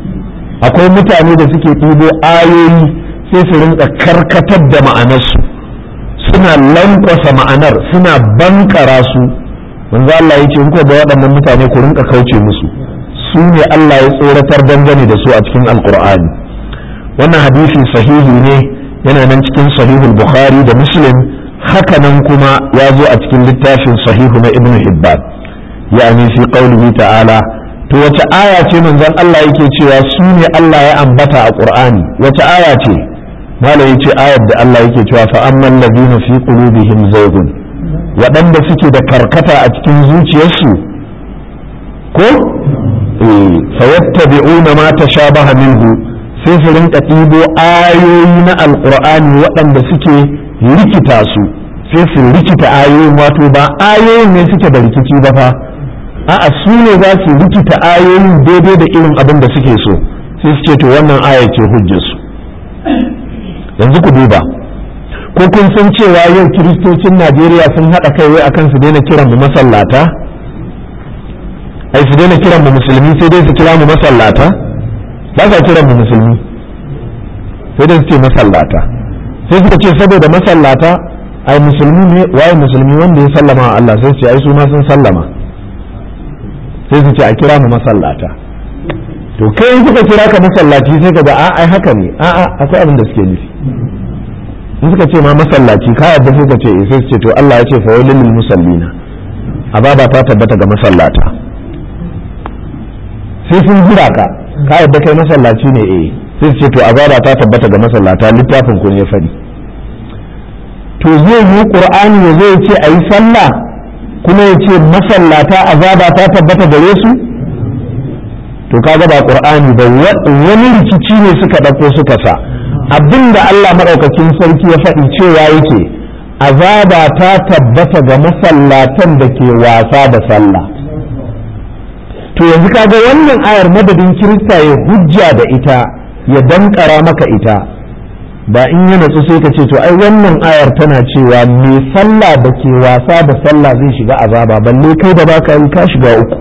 akwai mutane da suke ɗibo ayoyi sai su rinka karkatar da ma'anarsu, suna lankwasa ma'anar, suna bankara su. manzo Allah yace in ko da waɗannan mutane ku rinka kauce musu, su ne Allah ya tsoratar dangane da su a cikin alqur'ani. wannan hadisi sahihi ne, yana nan cikin sahihul bukhari da muslim, haka nan kuma ya zo a cikin littafin sahihu na ibnu hibban, yani fi qaulihi ta'ala. to wace aya ce manzon Allah yake cewa su ne Allah ya ambata a qur'ani? wace aya ce? malai yace ayar da Allah yake cewa fa amman ladina fi qulubihim zaygun, waɗanda suke da karkata a cikin zuciyarsu ko fayattabi'una ma tashabaha minhu, sai su rinka ɗibo ayoyi na alqur'ani waɗanda suke rikita su, sai su rikita ayoyin, wato ba ayoyin ne suke da rikici ba fa, a'a su ne za su rikita ayoyin daidai da irin abin da suke so, sai su ce to wannan aya ce hujjarsu. yanzu ku duba, ko kun san cewa yau kiristocin Najeriya sun haɗa kai wai akan su daina kiran mu masallata? ai su daina kiran mu musulmi, sai dai su kira mu masallata. ba sa kiran mu musulmi, sai dai su ce masallata. sai suka ce saboda masallata ai musulmi ne, waye musulmi? wanda ya sallama wa Allah. sai su ce ai su ma sun sallama, sai su ce a kira mu masallata. to kai in suka kira ka masallaci sai ka ga ai haka ne, akwai abin da suke nufi. in suka ce ma masallaci ka yadda, sai ka ce sai su ce to Allah ya ce fa wailul lil musallina, azaba ta tabbata ga masallata. sai sun jira ka yadda kai masallaci ne, sai su ce to azaba ta tabbata ga masallata, littafin ku ne ya faɗi. to zai yi qur'ani ya zo ya ce ayi sallah kuma ya ce masallata azaba ta tabbata gare su? to kaga ba qur'ani ba, wani rikici ne suka dauko suka sa. abinda Allah madaukakin sarki ya faɗi cewa yake azaba ta tabbata ga masallatan da ke wasa da sallah. to yanzu kaga wannan ayar madadin kirista ya hujja da ita, ya dankara maka ita, ba in ya natsu sai ka ce to ai wannan ayar tana cewa me sallah da ke wasa da sallah zai shiga azaba, balle kai da baka yi ka shiga uku.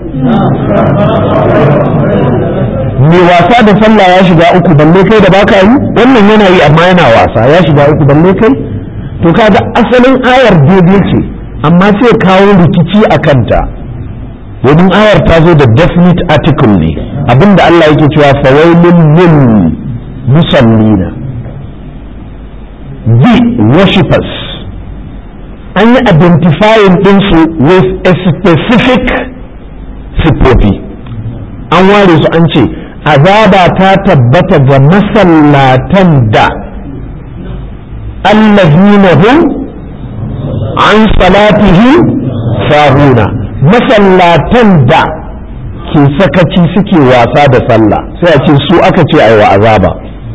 me wasa da sallah ya shiga uku, balle kai da baka yi? wannan yana yi amma yana wasa, ya shiga uku, balle kai? to kaga asalin ayar daidai ce, amma sai kawo rikici a kanta, domin ayar ta zo da definite article ne, abinda Allah yake cewa fawailun lil musallina, the worshippers, an yi identifying ɗinsu with a specific siffofi, an ware su an ce azaba ta tabbata ga masallatan da allazina hum an salatihim sahuna, masallatan da ke sakaci suke wasa da sallah sai a ce su aka ce ai wa azaba.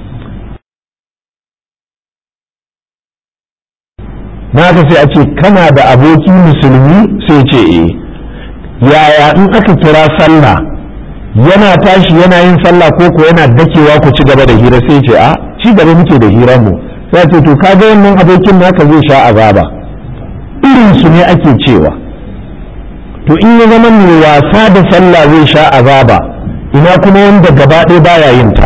na haka sai a ce kana da aboki musulmi sai ce yaya in aka kira sallah yana tashi yana yin sallah ko yana dakewa ku ci gaba da hira sai ce a ci gaba muke da hirar mu sai ce to kaga wannan abokin naka zai sha azaba. irin su ne ake cewa to in ya zama mai wasa da sallah zai sha azaba, ina kuma wanda gaba ɗaya baya yin ta.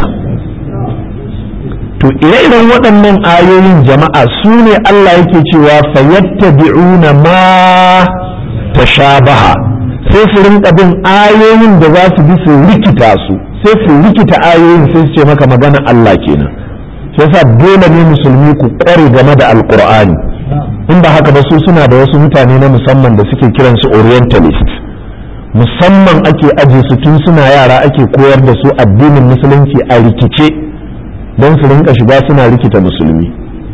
to ire-iren waɗannan ayoyin jama'a su ne Allah yake cewa fayattabi'una ma tashabaha, sai su rinka bin ayoyin da za su bi su rikita su, sai su rikita ayoyin sai su ce maka magana Allah kenan. yasa dole ne musulmi ku ƙware game da alƙur'ani, in ba haka ba su suna da wasu mutane na musamman da suke kiransu orientalist, musamman ake aje su tun suna yara ake koyar da su addinin musulunci a rikice don su rinka shiga suna rikita musulmi.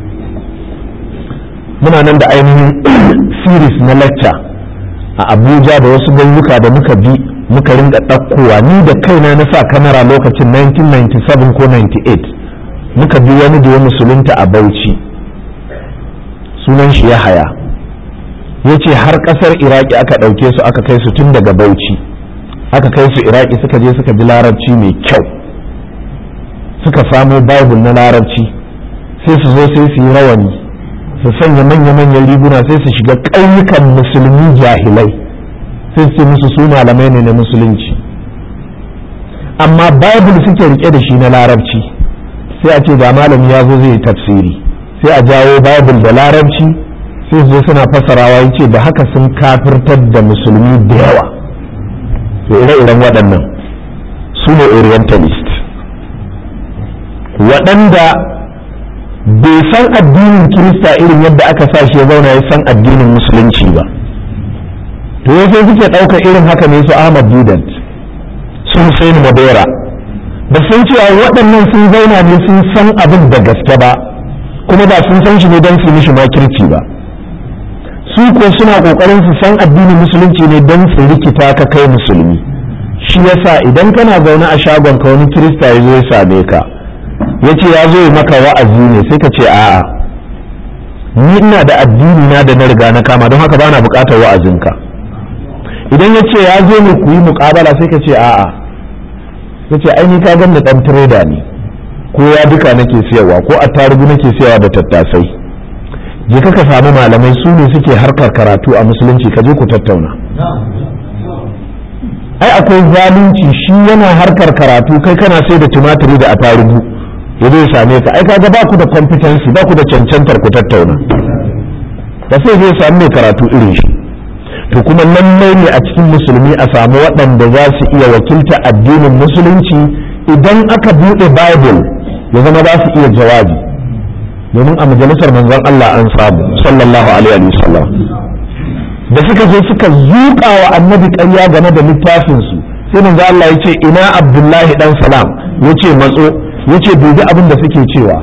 muna nan da ainihin series na lecture a Abuja da wasu gayyuka da muka bi muka rinka ɗaukowa, ni da kaina na sa kamera lokacin 1997 ko 98 muka bi wani da ya musulunta a Bauchi, sunan shi Yahaya, ya ce har ƙasar Iraki aka ɗauke su aka kai su tun daga Bauchi aka kai su Iraki suka je suka ji larabci mai kyau, suka samo Bible na larabci, sai su zo sai su yi rawani su sanya manya-manyan riguna sai su shiga ƙauyukan musulmi jahilai sai su ce musu su malamai ne na musulunci, amma Bible suke rike da shi na larabci. sai a ce ga malami ya zo zai tafsiri, sai a jawo Bible da larabci sai su zo suna fassarawa, yace da haka sun kafirtar da musulmi da yawa. to ire-iren waɗannan su ne orientalist, waɗanda bai san addinin Kirista irin yadda aka sa shi ya zauna ya san addinin musulunci ba. to sai suke ɗaukar irin haka ne su Ahmad Didat, su Hussein Madera, da sun cewa waɗannan sun zauna ne sun san abin da gaske ba, kuma ba sun san shi ne don su mishi makirci ba. su ko suna ƙoƙarin su san addinin musulunci ne don su rikita ka kai musulmi. shi yasa idan kana zaune a shagon ka wani Kirista ya zo ya same ka ya ce ya zo maka wa'azi ne, sai ka ce a'a ni ina da addini na da na riga na kama don haka bana buƙatar wa'azinka. idan ya ce ya zo ne ku yi muƙabala sai ka ce a'a, ya ce ai ni ka ganni dan trader ne, ko ya duka nake siyarwa ko attarugu nake siyarwa da tattasai, je ka samu malamai su ne suke harkar karatu a musulunci ka je ku tattauna. ai akwai zalunci, shi yana harkar karatu kai kana sai da tumatiri da attarugu ya zai same ka, ai kaga ba ku da competency, ba ku da cancantar ku tattauna, da sai zai samu mai karatu irin shi. to kuma lallai ne a cikin musulmi a samu waɗanda za su iya wakilta addinin musulunci idan aka buɗe Bible ya zama za su iya jawabi, domin a majalisar manzon Allah an samu sallallahu alaihi wa sallam da suka zo suka zuƙa wa annabi ƙarya game da littafinsu, sai manzon Allah ya ce ina Abdullahi dan Salam, ya ce matso, ya ce dubi abin da suke cewa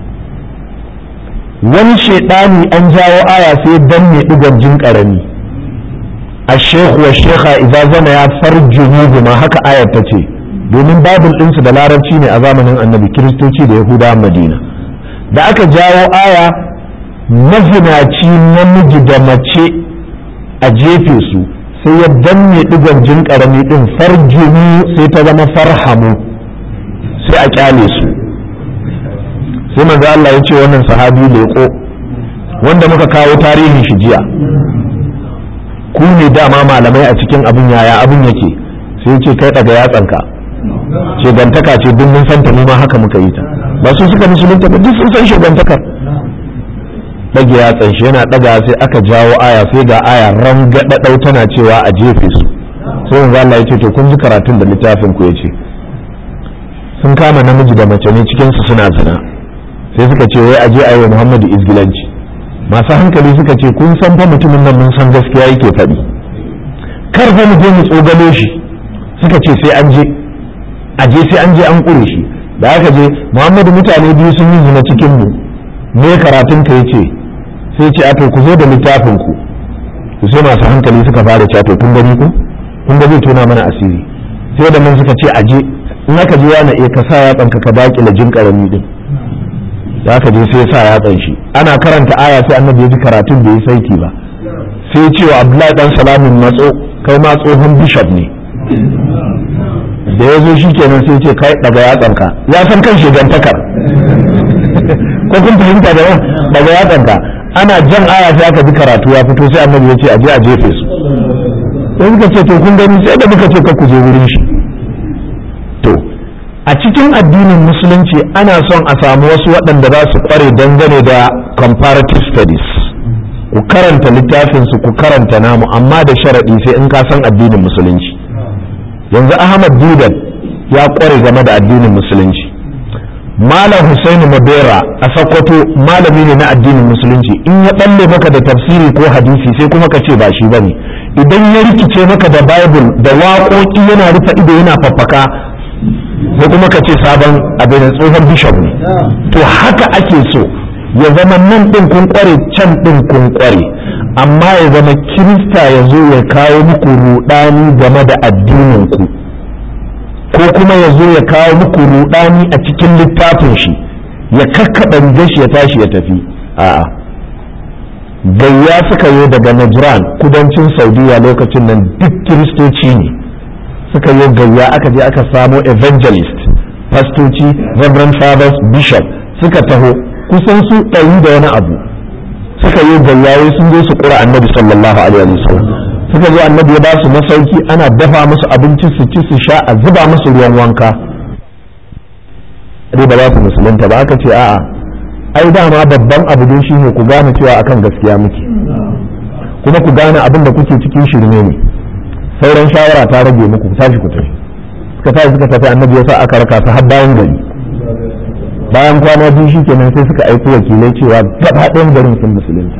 wani shaidani an jawo aya sai danne digon jin ƙarami, الشيخ والشيخة إذا زنيا فرجموهما haka ayar ta ce, domin babul ɗinsu da larabci ne a zamanin annabi, kiristoci da yahudawan madina. da aka jawo aya mazinaci namiji da mace a jefe su, sai ya danne ɗigon jin ƙarami ɗin farjumu sai ta zama farhamu, sai a kyale su. sai manzo Allah ya ce wannan sahabi leƙo wanda muka kawo tarihin shi jiya, ku ne dama malamai a cikin abin, yaya abin yake? sai ce kai daga yatsanka, ce gantaka ce duk mun santa mu ma haka muka yi ta, ba su suka musulunta ba duk sun san shugantakar. dage yatsan shi yana daga sai aka jawo aya, sai ga aya rangadadau tana cewa a jefe su. sai yanzu Allah ya ce to kun ji karatun da littafin ku yace sun kama namiji da mace ne cikin su suna zina, sai suka ce wai aje ayi wa Muhammadu izgilanci. masu hankali suka ce kun san fa mutumin nan mun san gaskiya yake faɗi, kar fa mu je mu tsogalo shi. suka ce sai an je sai an je an ƙure shi. da aka je Muhammadu mutane biyu sun yi zina cikin mu, me karatun ka yace? sai ce a to ku zo da littafin ku sai masu hankali suka fara cewa to kun gani ko kun ga zai tona mana asiri, sai da mun suka ce aje in aka je yana ka sa yatsan ka dakile jin karami din, da aka je sai sa yatsan shi ana karanta aya sai annabi ya ji karatun bai saiti ba, sai ce wa Abdullahi dan Salamin matso kai ma tsohon bishop ne, da ya zo shi kenan sai ce kai daga yatsan ka, ya san kan shigantakar ko kun fahimta da daga yatsan ka, ana jan aya sai aka ji karatu ya fito sai annabi ya ce aje a jefe su, sai suka ce to kun gani sai da muka ce ka ku je wurin shi. To a cikin addinin musulunci ana son a samu wasu waɗanda za su kware dangane da comparative studies, ku karanta littafin su ku karanta namu, amma da sharadi sai in ka san addinin musulunci. Yanzu Ahmad Didat ya kware game da addinin musulunci, Malam Husaini Mabera a Sokoto malami ne na addinin musulunci, in ya balle maka da tafsiri ko hadisi sai kuma ka ce ba shi bane, idan ya rikice maka da Bible da waƙoƙi yana rufe ido yana faffaka sai kuma ka ce sabon abin tsohon bishop ne. To haka ake so ya zama nan ɗin kun kware can ɗin kun kware, amma ya zama Kirista ya zo ya kawo muku ruɗani game da addinin ku, ko kuma ya zo ya kawo muku rudani a cikin littafin shi ya kakkaɓa rigar shi ya tashi ya tafi. A'a, gayya suka yi daga Najran kudancin Saudiya lokacin nan duk kiristoci ne, suka yi gayya aka je aka samo evangelist, pastoci, reverend fathers, bishop suka taho kusan su 100 da wani abu, suka yi gayyaye sun zo su kura annabi sallallahu alaihi wasallam, suka zo annabi ya ba su masauki ana dafa musu abinci su ci su sha a zuba musu ruwan wanka. dai ba za su musulunta ba, aka ce a'a ai dama babban abu dai shine ku gane cewa akan gaskiya muke, kuma ku gane abin da kuke cikin shirme ne, sauran shawara ta rage muku ku tashi ku tafi. suka tafi annabi ya sa aka raka su har bayan gari, bayan kwana biyu shikenan sai suka aiko wakilai cewa gaba ɗayan garin sun musulunta.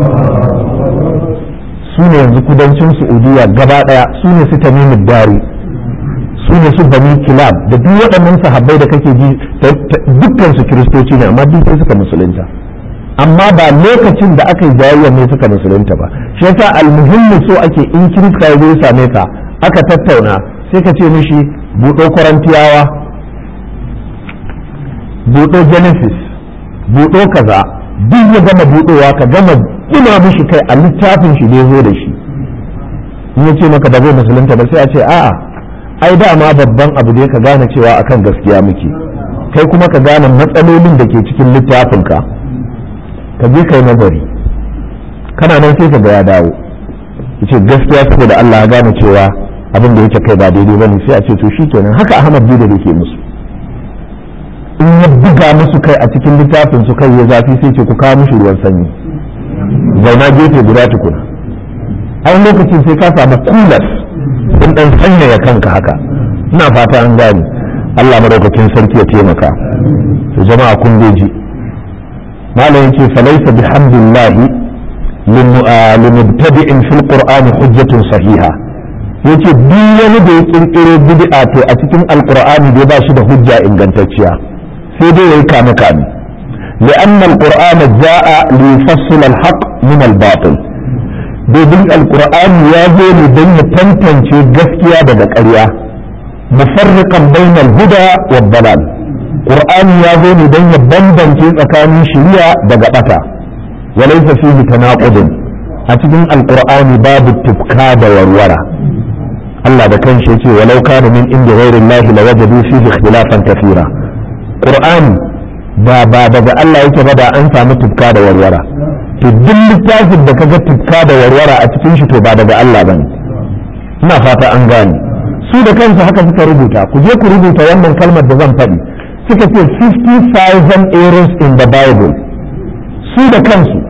su ne yanzu kudancin Saudiya gaba daya, su ne su Tamimud Dari, su ne su Bani Kilab da duk waɗannan sahabbai da kake ji dukkan su kiristoci ne amma duk sai suka musulunta, amma ba lokacin da aka yi jayayya ne suka musulunta ba. shi yasa almuhimmi so ake in kirista ya zo ya same ka aka tattauna sai ka ce mishi buɗo Korintiyawa, buɗo Genesis, buɗo kaza, duk ya gama buɗowa ka gama ina mishi kai a littafin shi ne zo da shi. in ya ce maka ba zai musulunta ba sai a ce a'a ai dama babban abu da ka gane cewa akan gaskiya muke, kai kuma ka gane matsalolin da ke cikin littafin ka je kai nazari, kana nan sai ka ga ya dawo yace gaskiya saboda Allah ya gane cewa abin da yake kai ba daidai bane, sai a ce to shikenan. haka Ahmad Bida da ke musu, in ya buga musu kai a cikin littafin su kai ya zafi sai ce ku kawo mushi ruwan sanyi, zauna gefe guda tukuna, ai lokacin sai ka samu kulas sun dan sanyaya kanka haka. ina fata an gane, Allah madaukakin sarki ya taimaka. to jama'a kun ji malam yake falaysa bihamdillahi limubtadi'in fil qur'ani hujjatun sahiha, yace duk wani da ya kirkiro bid'a to a cikin alqur'ani dai ba shi da hujja ingantacciya, sai dai yayi kame kame. لأن القرآن جاء ليفصل الحق من الباطل، domin alkur'ani ya zo ne don ya tantance gaskiya daga ƙarya, mufarriqan bainal huda wad dalal. qur'ani ya zo ne don ya bambance tsakanin shari'a daga bata, walaysa fihi tanaqudun, a cikin alkur'ani babu tufka da warwara. Allah da kanshi yace walau kana min inda ghairi llahi lawajadu fihi ikhtilafan kathira. qur'ani ba daga Allah yake ba da an samu tufka da warwara. to duk littafin da kaga tufka da warwara a cikin shi to ba daga Allah bane. ina fata an gane, su da kansu haka suka rubuta, ku je ku rubuta wannan kalmar da zan faɗi, suka ce 50,000 errors in the Bible. su da kansu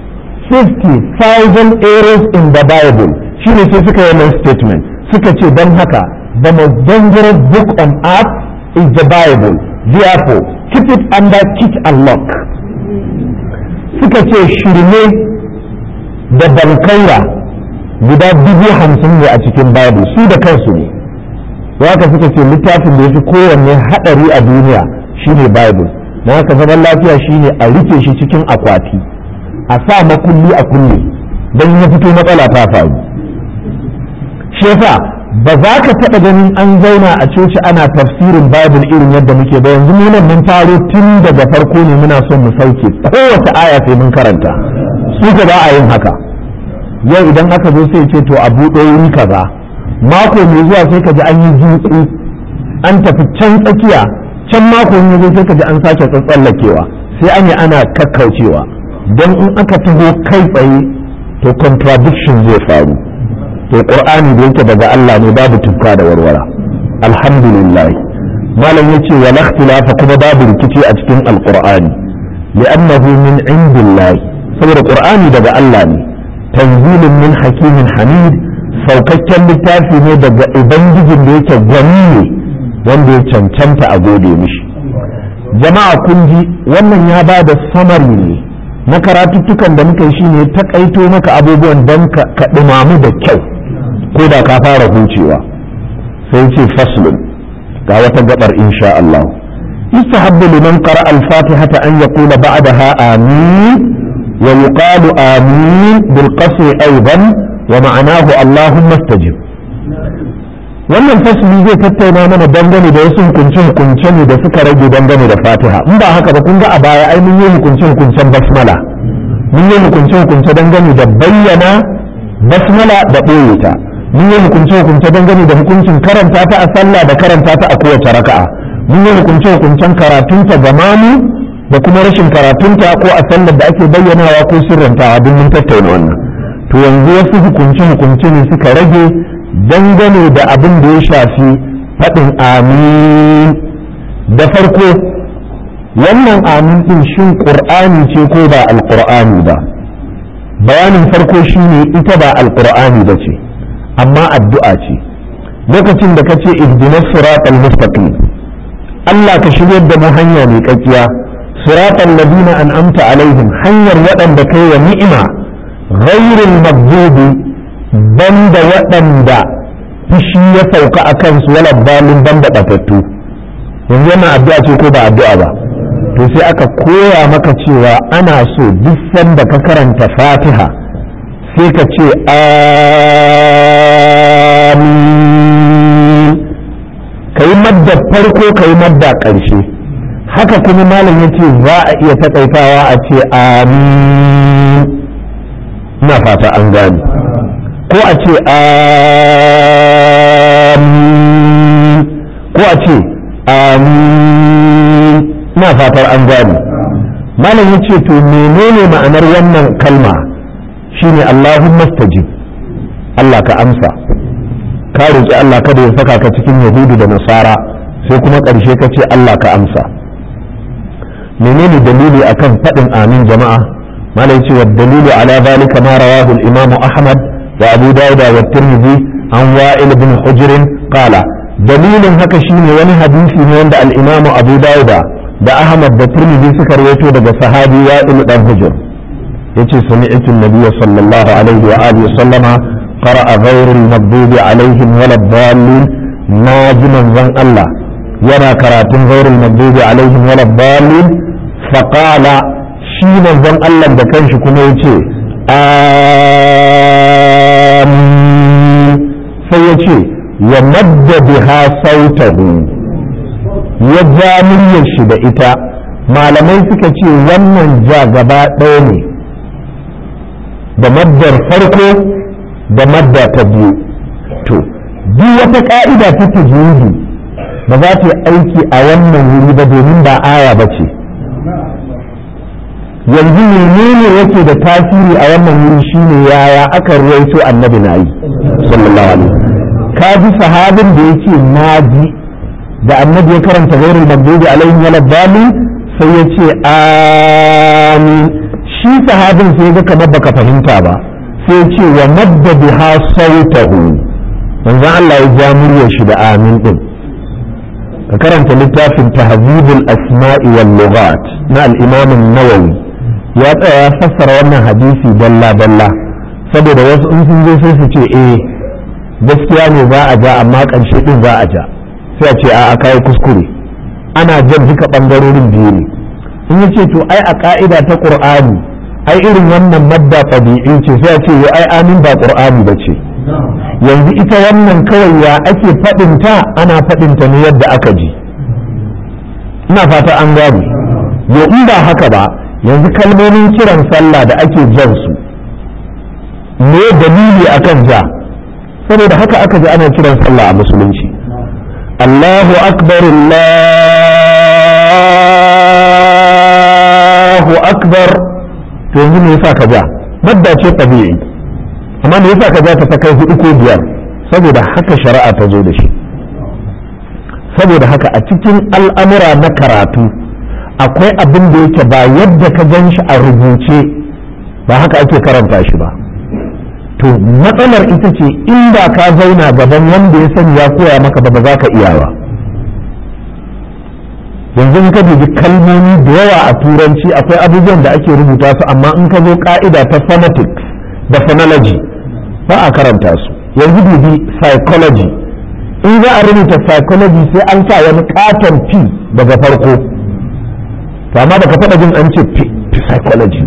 50,000 errors in the Bible shine sai suka yi wannan statement, suka ce don haka the most dangerous book on earth is the Bible, therefore keep it under key and lock. suka ce shirme da bankaira guda 50,000 ne a cikin Bible, su da kansu ne. haka suka ce littafin da ya fi kowanne haɗari a duniya shine Bible, na haka zaman lafiya shine a rike shi cikin akwati, a sa makulli a kulle, don ya fito matsala ta faru. Shi yasa ba za ka taɓa ganin an zauna a coci ana tafsirin Bible irin yadda muke ba. Yanzu mu nan mun faro tun daga farko ne muna son mu sauke kowace aya sai mun karanta, su ka ba a yin haka. Yau idan aka zo sai ce to a buɗe wuri kaza, mako mai zuwa sai ka ji an yi zuƙu an tafi can tsakiya, can mako mai zuwa sai ka ji an sake tsatsallakewa, sai an yi ana kakkaucewa, don in aka taho kai tsaye to contradiction zai faru. To qur'ani da yake daga Allah ne babu tufka da warwara, alhamdulillah. malam yace wal ikhtilafa kuma babu rikici a cikin alqur'ani li'annahu min indillah, saboda qur'ani daga Allah ne, tanzilun min hakimin hamid, saukakken littafi ne daga ubangijin da yake gwani ne wanda ya cancanta a gode mishi. Jama'a kun ji wannan ya ba da samari ne na karatuttukan da muka yi, shine takaito maka abubuwan don ka dumamu da kyau ko da ka fara hucewa. sai ce faslun ga wata gabar insha Allah. yustahabbu liman qara'a al-fatihata an yaqula ba'daha amin wa yuqalu amin bil qasr aidan wa ma'anahu allahumma istajib. wannan fasli zai tattauna mana dangane da wasu hukunce ne da suka rage dangane da fatiha. In ba haka ba kun ga a baya ai mun yi hukuncen basmala, mun yi hukunce dangane da bayyana basmala da ɓoye ta, mun yi hukunce dangane da hukuncin karanta ta a sallah da karanta ta a kowace raka'a, mun yi hukuncen karatunta ga mamu da kuma rashin karatunta ko a sallar da ake bayyanawa ko sirrantawa, duk mun tattauna wannan. to yanzu wasu hukunce ne suka rage dangane da abin da ya shafi faɗin amin. da farko wannan amin ɗin shin ƙur'ani ce ko ba alƙur'ani ba? bayanin farko shine ita ba alƙur'ani ba ce, amma addu'a ce. lokacin da ka ce ihdinas siratal mustaqim, Allah ka shiryar da mu hanya mai kakkiya, siratal ladina an'amta alaihim, hanyar waɗanda kai wa ni'ima, ghairil maghdubi, banda waɗanda fushi ya sauka a kansu, wala balin banda batattu. yanzu yana addu'a ce ko ba addu'a ba? to sai aka koya maka cewa ana so duk sanda ka karanta fatiha sai ka ce amin, ka yi madda farko ka yi madda ƙarshe. haka kuma malam ya ce za a iya taƙaitawa a ce amin, ina fata an gane, ko a ce amin ko a ce amin, ina fatar an gane. malam ya ce to menene ma'anar wannan kalma? shine Allahumma stajib, Allah ka amsa. ka roƙi Allah kada ya saka ka cikin yahudu da nasara, sai kuma ƙarshe ka ce Allah ka amsa. menene dalili akan faɗin amin jama'a? malam ya ce wa dalilu ala zalika ma rawahu al-imam Ahmad wa Abu Dawud wa Tirmidhi an Wa'il ibn Hujr qala. dalilin haka shine wani hadisi ne wanda al-imam Abu Dawud da Ahmad da Tirmidhi suka rawaito daga sahabi Wa'il dan Hujr, yace sami'tu an-nabiy sallallahu alaihi wa alihi sallama qara'a ghayril maghdubi alaihim waladdallin, naji manzon Allah yana karatun ghayril maghdubi alaihim waladdallin, faqala, shi manzon Allah da kanshi kuma yace amin, sai yace wa madda biha sautahu, ya ja muryar shi da ita. malamai suka ce wannan ja gaba ɗaya ne, da maddar farko da madda ta biyu. to duk wata ka'ida ta tajwidi ba za ta yi aiki a wannan wuri ba domin ba aya ba ce. yanzu menene yake da tasiri a wannan wuri shine yaya aka ruwaito annabi na yi sallallahu alaihi. ka ji sahabin da yake naji da annabi ya karanta ghairul maghdubi alaihim waladdallin sai ya ce amin. shi sahabin sai ga kamar baka fahimta ba, sai ya ce wa madda biha sautahu, manzo Allah ya ja muryar shi da amin din. ka karanta littafin tahzibul asma'i wal lughat na al-imam an-nawawi, ya tsaya ya fassara wannan hadisi dalla dalla, saboda wasu in sun zo sai su ce gaskiya ne za a ja amma ƙarshe din za a ja, sai a ce a kai kuskure, ana jan duka bangarorin biyu ne. in yace to ai a ka'ida ta Qur'ani ai irin wannan madda tabi'i ce sai a ce ai amin ba qur'ani ba ce yanzu ita wannan kawai ya ake faɗin ta ana faɗin ta ne yadda aka ji ina fata an gane yo in ba haka ba yanzu kalmomin kiran sallah da ake jan su me dalili akan ja saboda haka aka ji ana kiran sallah a musulunci Allahu akbar Allahu akbar to yanzu me yasa ka ja madda ce tabi'i amma me yasa ka ja ta kai 4 ko 5 saboda haka shari'a ta zo da shi saboda haka a cikin al'amura na karatu akwai abin da yake ba yadda ka gan shi a rubuce ba haka ake karanta shi ba to matsalar ita ce in ba ka zauna gaban wanda ya sani ya koya maka ba za ka iya ba yanzu in ka dubi kalmomi da yawa a turanci akwai abubuwan da ake rubuta su amma in ka zo ka'ida ta phonetics da phonology ba a karanta su yanzu dubi psychology in za a rubuta psychology sai an sa wani katon P daga farko to amma baka faɗa jin an ce psychology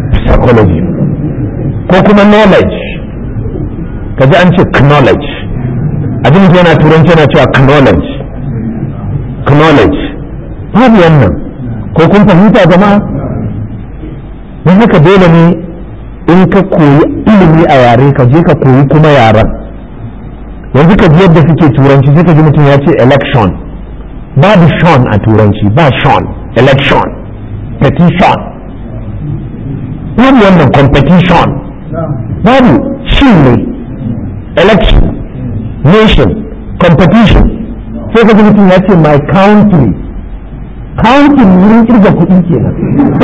ko kuma knowledge ka ji an ce knowledge abin da yana turanci yana cewa knowledge babu wannan ko kun fahimta jama'a don haka dole ne in ka koyi ilimi a yare ka je ka koyi kuma yaren yanzu ka ji yadda suke turanci sai ka ji mutum ya ce election babu shon a turanci ba shon election petition babu wannan competition babu shi ne election nation competition sai ka ji mutum ya ce my country wurin kirga kuɗi kenan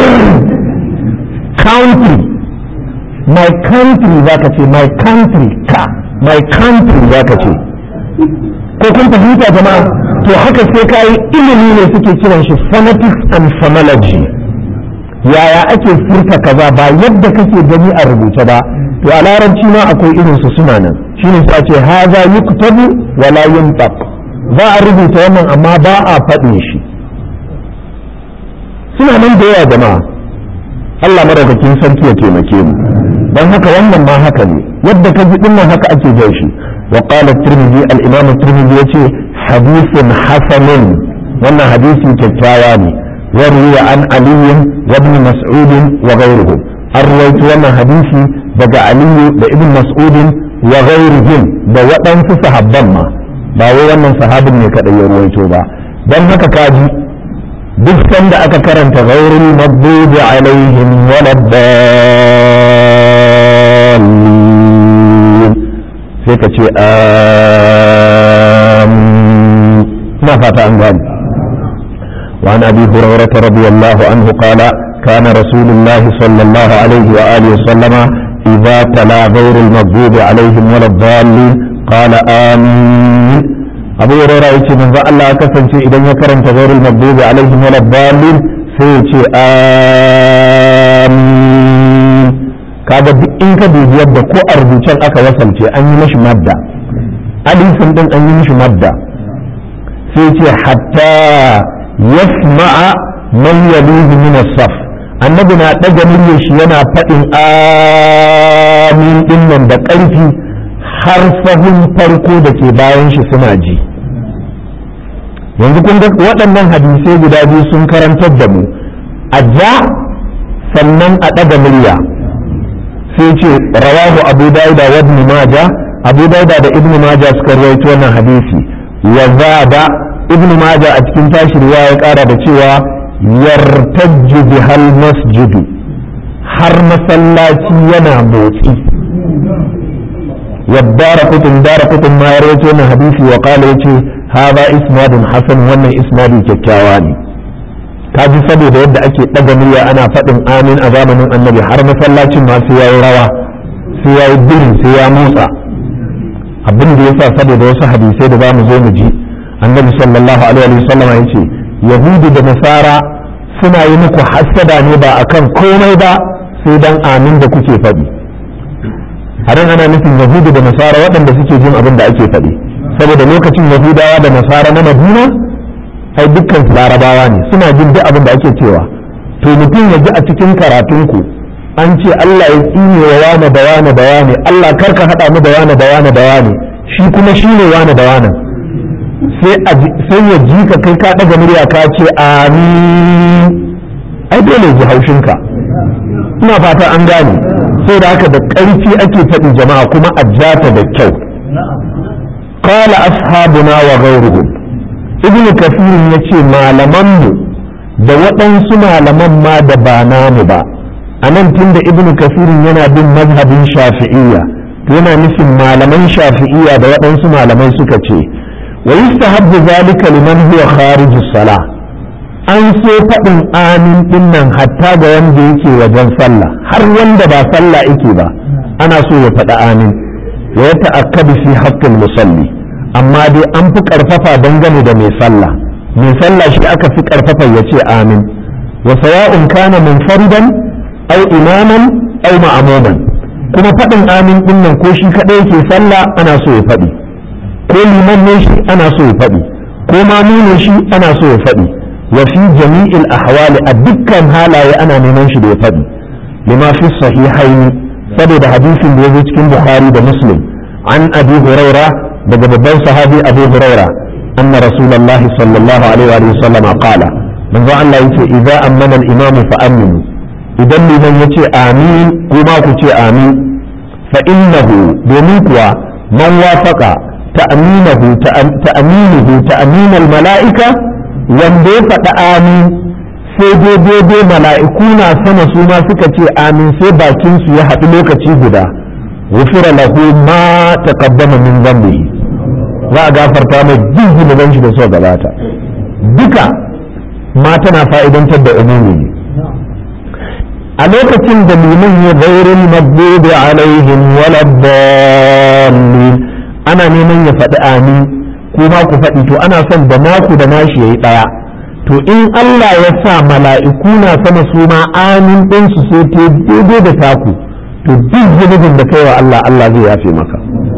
country my country za ka ce my country za ka ce ko kun fahimta jama'a to haka sai ka yi ilimi ne suke kiran shi phonetics and phonology yaya ake furta kaza ba yadda kake gani a rubuce ba to a larabci ma akwai irin su suna nan shine sai a ce haza yuktabu wala yuntaq za a rubuta wannan amma ba a faɗin shi suna nan da yawa jama'a Allah madaukakin sarki ya taimake mu dan haka wannan ma haka ne yadda ka ji dinnan haka ake jan shi wa qala at-tirmidhi al-imam at-tirmidhi yace hadithun hasanun wannan hadisi kyakkyawa ne wa ruwiya an ali wa ibn mas'ud wa ghayruhu an rawaito wannan hadisi daga ali da ibn mas'ud wa ghayruhum da waɗansu sahabban ma ba wai wannan sahabin ne kadai ya ruwaito ba dan haka kaji duk sanda aka karanta ghairul maghdubi alaihim waladdallin sai ka ce na fata an gani وعن أبي هريرة رضي الله عنه قال كان رسول الله صلى الله عليه وآله وسلم إذا تلا غير المغضوب عليهم ولا الضالين قال آمين أبو هريرة يقول من ذا الله كفن شيء إذا يكرم غير المغضوب عليهم ولا الضالين سيقول آمين kaga duk in ka dubi yadda ko a rubucen aka wasalce an yi mishi madda alifin din an yi mishi madda sai ce hatta yasma'a man yaluhu min as-saf annabi na daga muryar shi yana faɗin amin din nan da ƙarfi har sahun farko da ke bayan shi suna ji yanzu kun ga waɗannan hadisai guda biyu sun karantar da mu a ja sannan a ɗaga murya sai ce rawahu abu dauda wa ibn majah abu dauda da ibn majah suka rawaito wannan hadisi wa zada ibn majah a cikin tashi riwaya ya kara da cewa yartajju bihal masjidu har masallaci yana motsi wa daraqutun ma ya rawaito wannan hadisi wa qala yace hada isnadun hasan wannan isnadi kyakkyawa ne ka ji saboda yadda ake ɗaga murya ana faɗin amin a zamanin annabi har masallacin ma sai yayi rawa sai yayi biri sai ya motsa abin da yasa saboda wasu hadisai da zamu zo mu ji annabi sallallahu alaihi wa sallam yace yahudu da nasara suna yi muku hasada ne ba akan komai ba sai dan amin da kuke faɗi hadan ana nufin yahudu da nasara waɗanda suke jin abin da ake faɗi saboda lokacin yahudawa da nasara na madina ai dukkan larabawa ne suna jin duk abin da ake cewa to mutum ya ji a cikin karatunku an ce Allah ya tsine wa wane da wane da wane, Allah karka haɗa mu da wane da wane da wane, shi kuma shi ne wane da wane, sai ya ji ka kai ka ɗaga murya ka ce amin, ai dole ji haushinka. Ina fata an gane, sai da haka da ƙarfi ake faɗi jama'a kuma a jata da kyau. Qala ashabuna wa ghayruhum, ibn Kathir yace malamanmu da waɗansu malaman ma da ba namu ba, anan tunda ibn Kathir yana bin mazhabin Shafi'iyya, to yana nufin malaman Shafi'iyya da waɗansu malamai suka ce wa yustahabbu zalika liman huwa kharij as-salah, an so faɗin amin ɗin nan hatta ga wanda yake wajen sallah, har wanda ba sallah yake ba ana so ya faɗi amin. wa ya ta'akkadu fi haqqil musalli, amma dai an fi ƙarfafa dangane da mai sallah shi aka fi ƙarfafa ya ce amin. wa sawa'un kana munfaridan aw imaman aw ma'muman, kuma faɗin amin ɗin nan ko shi kaɗai yake sallah ana so ya faɗi, ko liman ne shi ana so ya faɗi, ko mamu ne shi ana so ya faɗi. وفي جميع الأحوال الدكان هالا أنا نمان شد يفدي لما في الصحيحين سبب حديث يزيد كن بخاري ومسلم عن أبي هريرة بجببان صحابي أبي هريرة أن رسول الله صلى الله عليه وسلم قال من ذا الله يتي إذا أمن الإمام فأمنوا إذا من يتي آمين كما كتي آمين فإنه بمكوى من وافق تأمين الملائكة wanda ya faɗi amin sai daidai mala'iku na sama su ma suka ce amin sai bakin su ya haɗu lokaci guda, ghufira lahu ma taqaddama min dhanbihi, za a gafarta mai duk zunuban shi da suka gabata. Duka ma tana fa'idantar da umumi ne. A lokacin da liman ya ghairil maghdubi alaihim waladdallin ana neman ya faɗi amin, kuma ku faɗi, to ana son da naku da nashi yayi ɗaya. To in Allah ya sa mala'iku na sama su ma amin ɗin su sai ta daidai da taku, to duk zunubin da kai wa Allah, Allah zai yafe maka.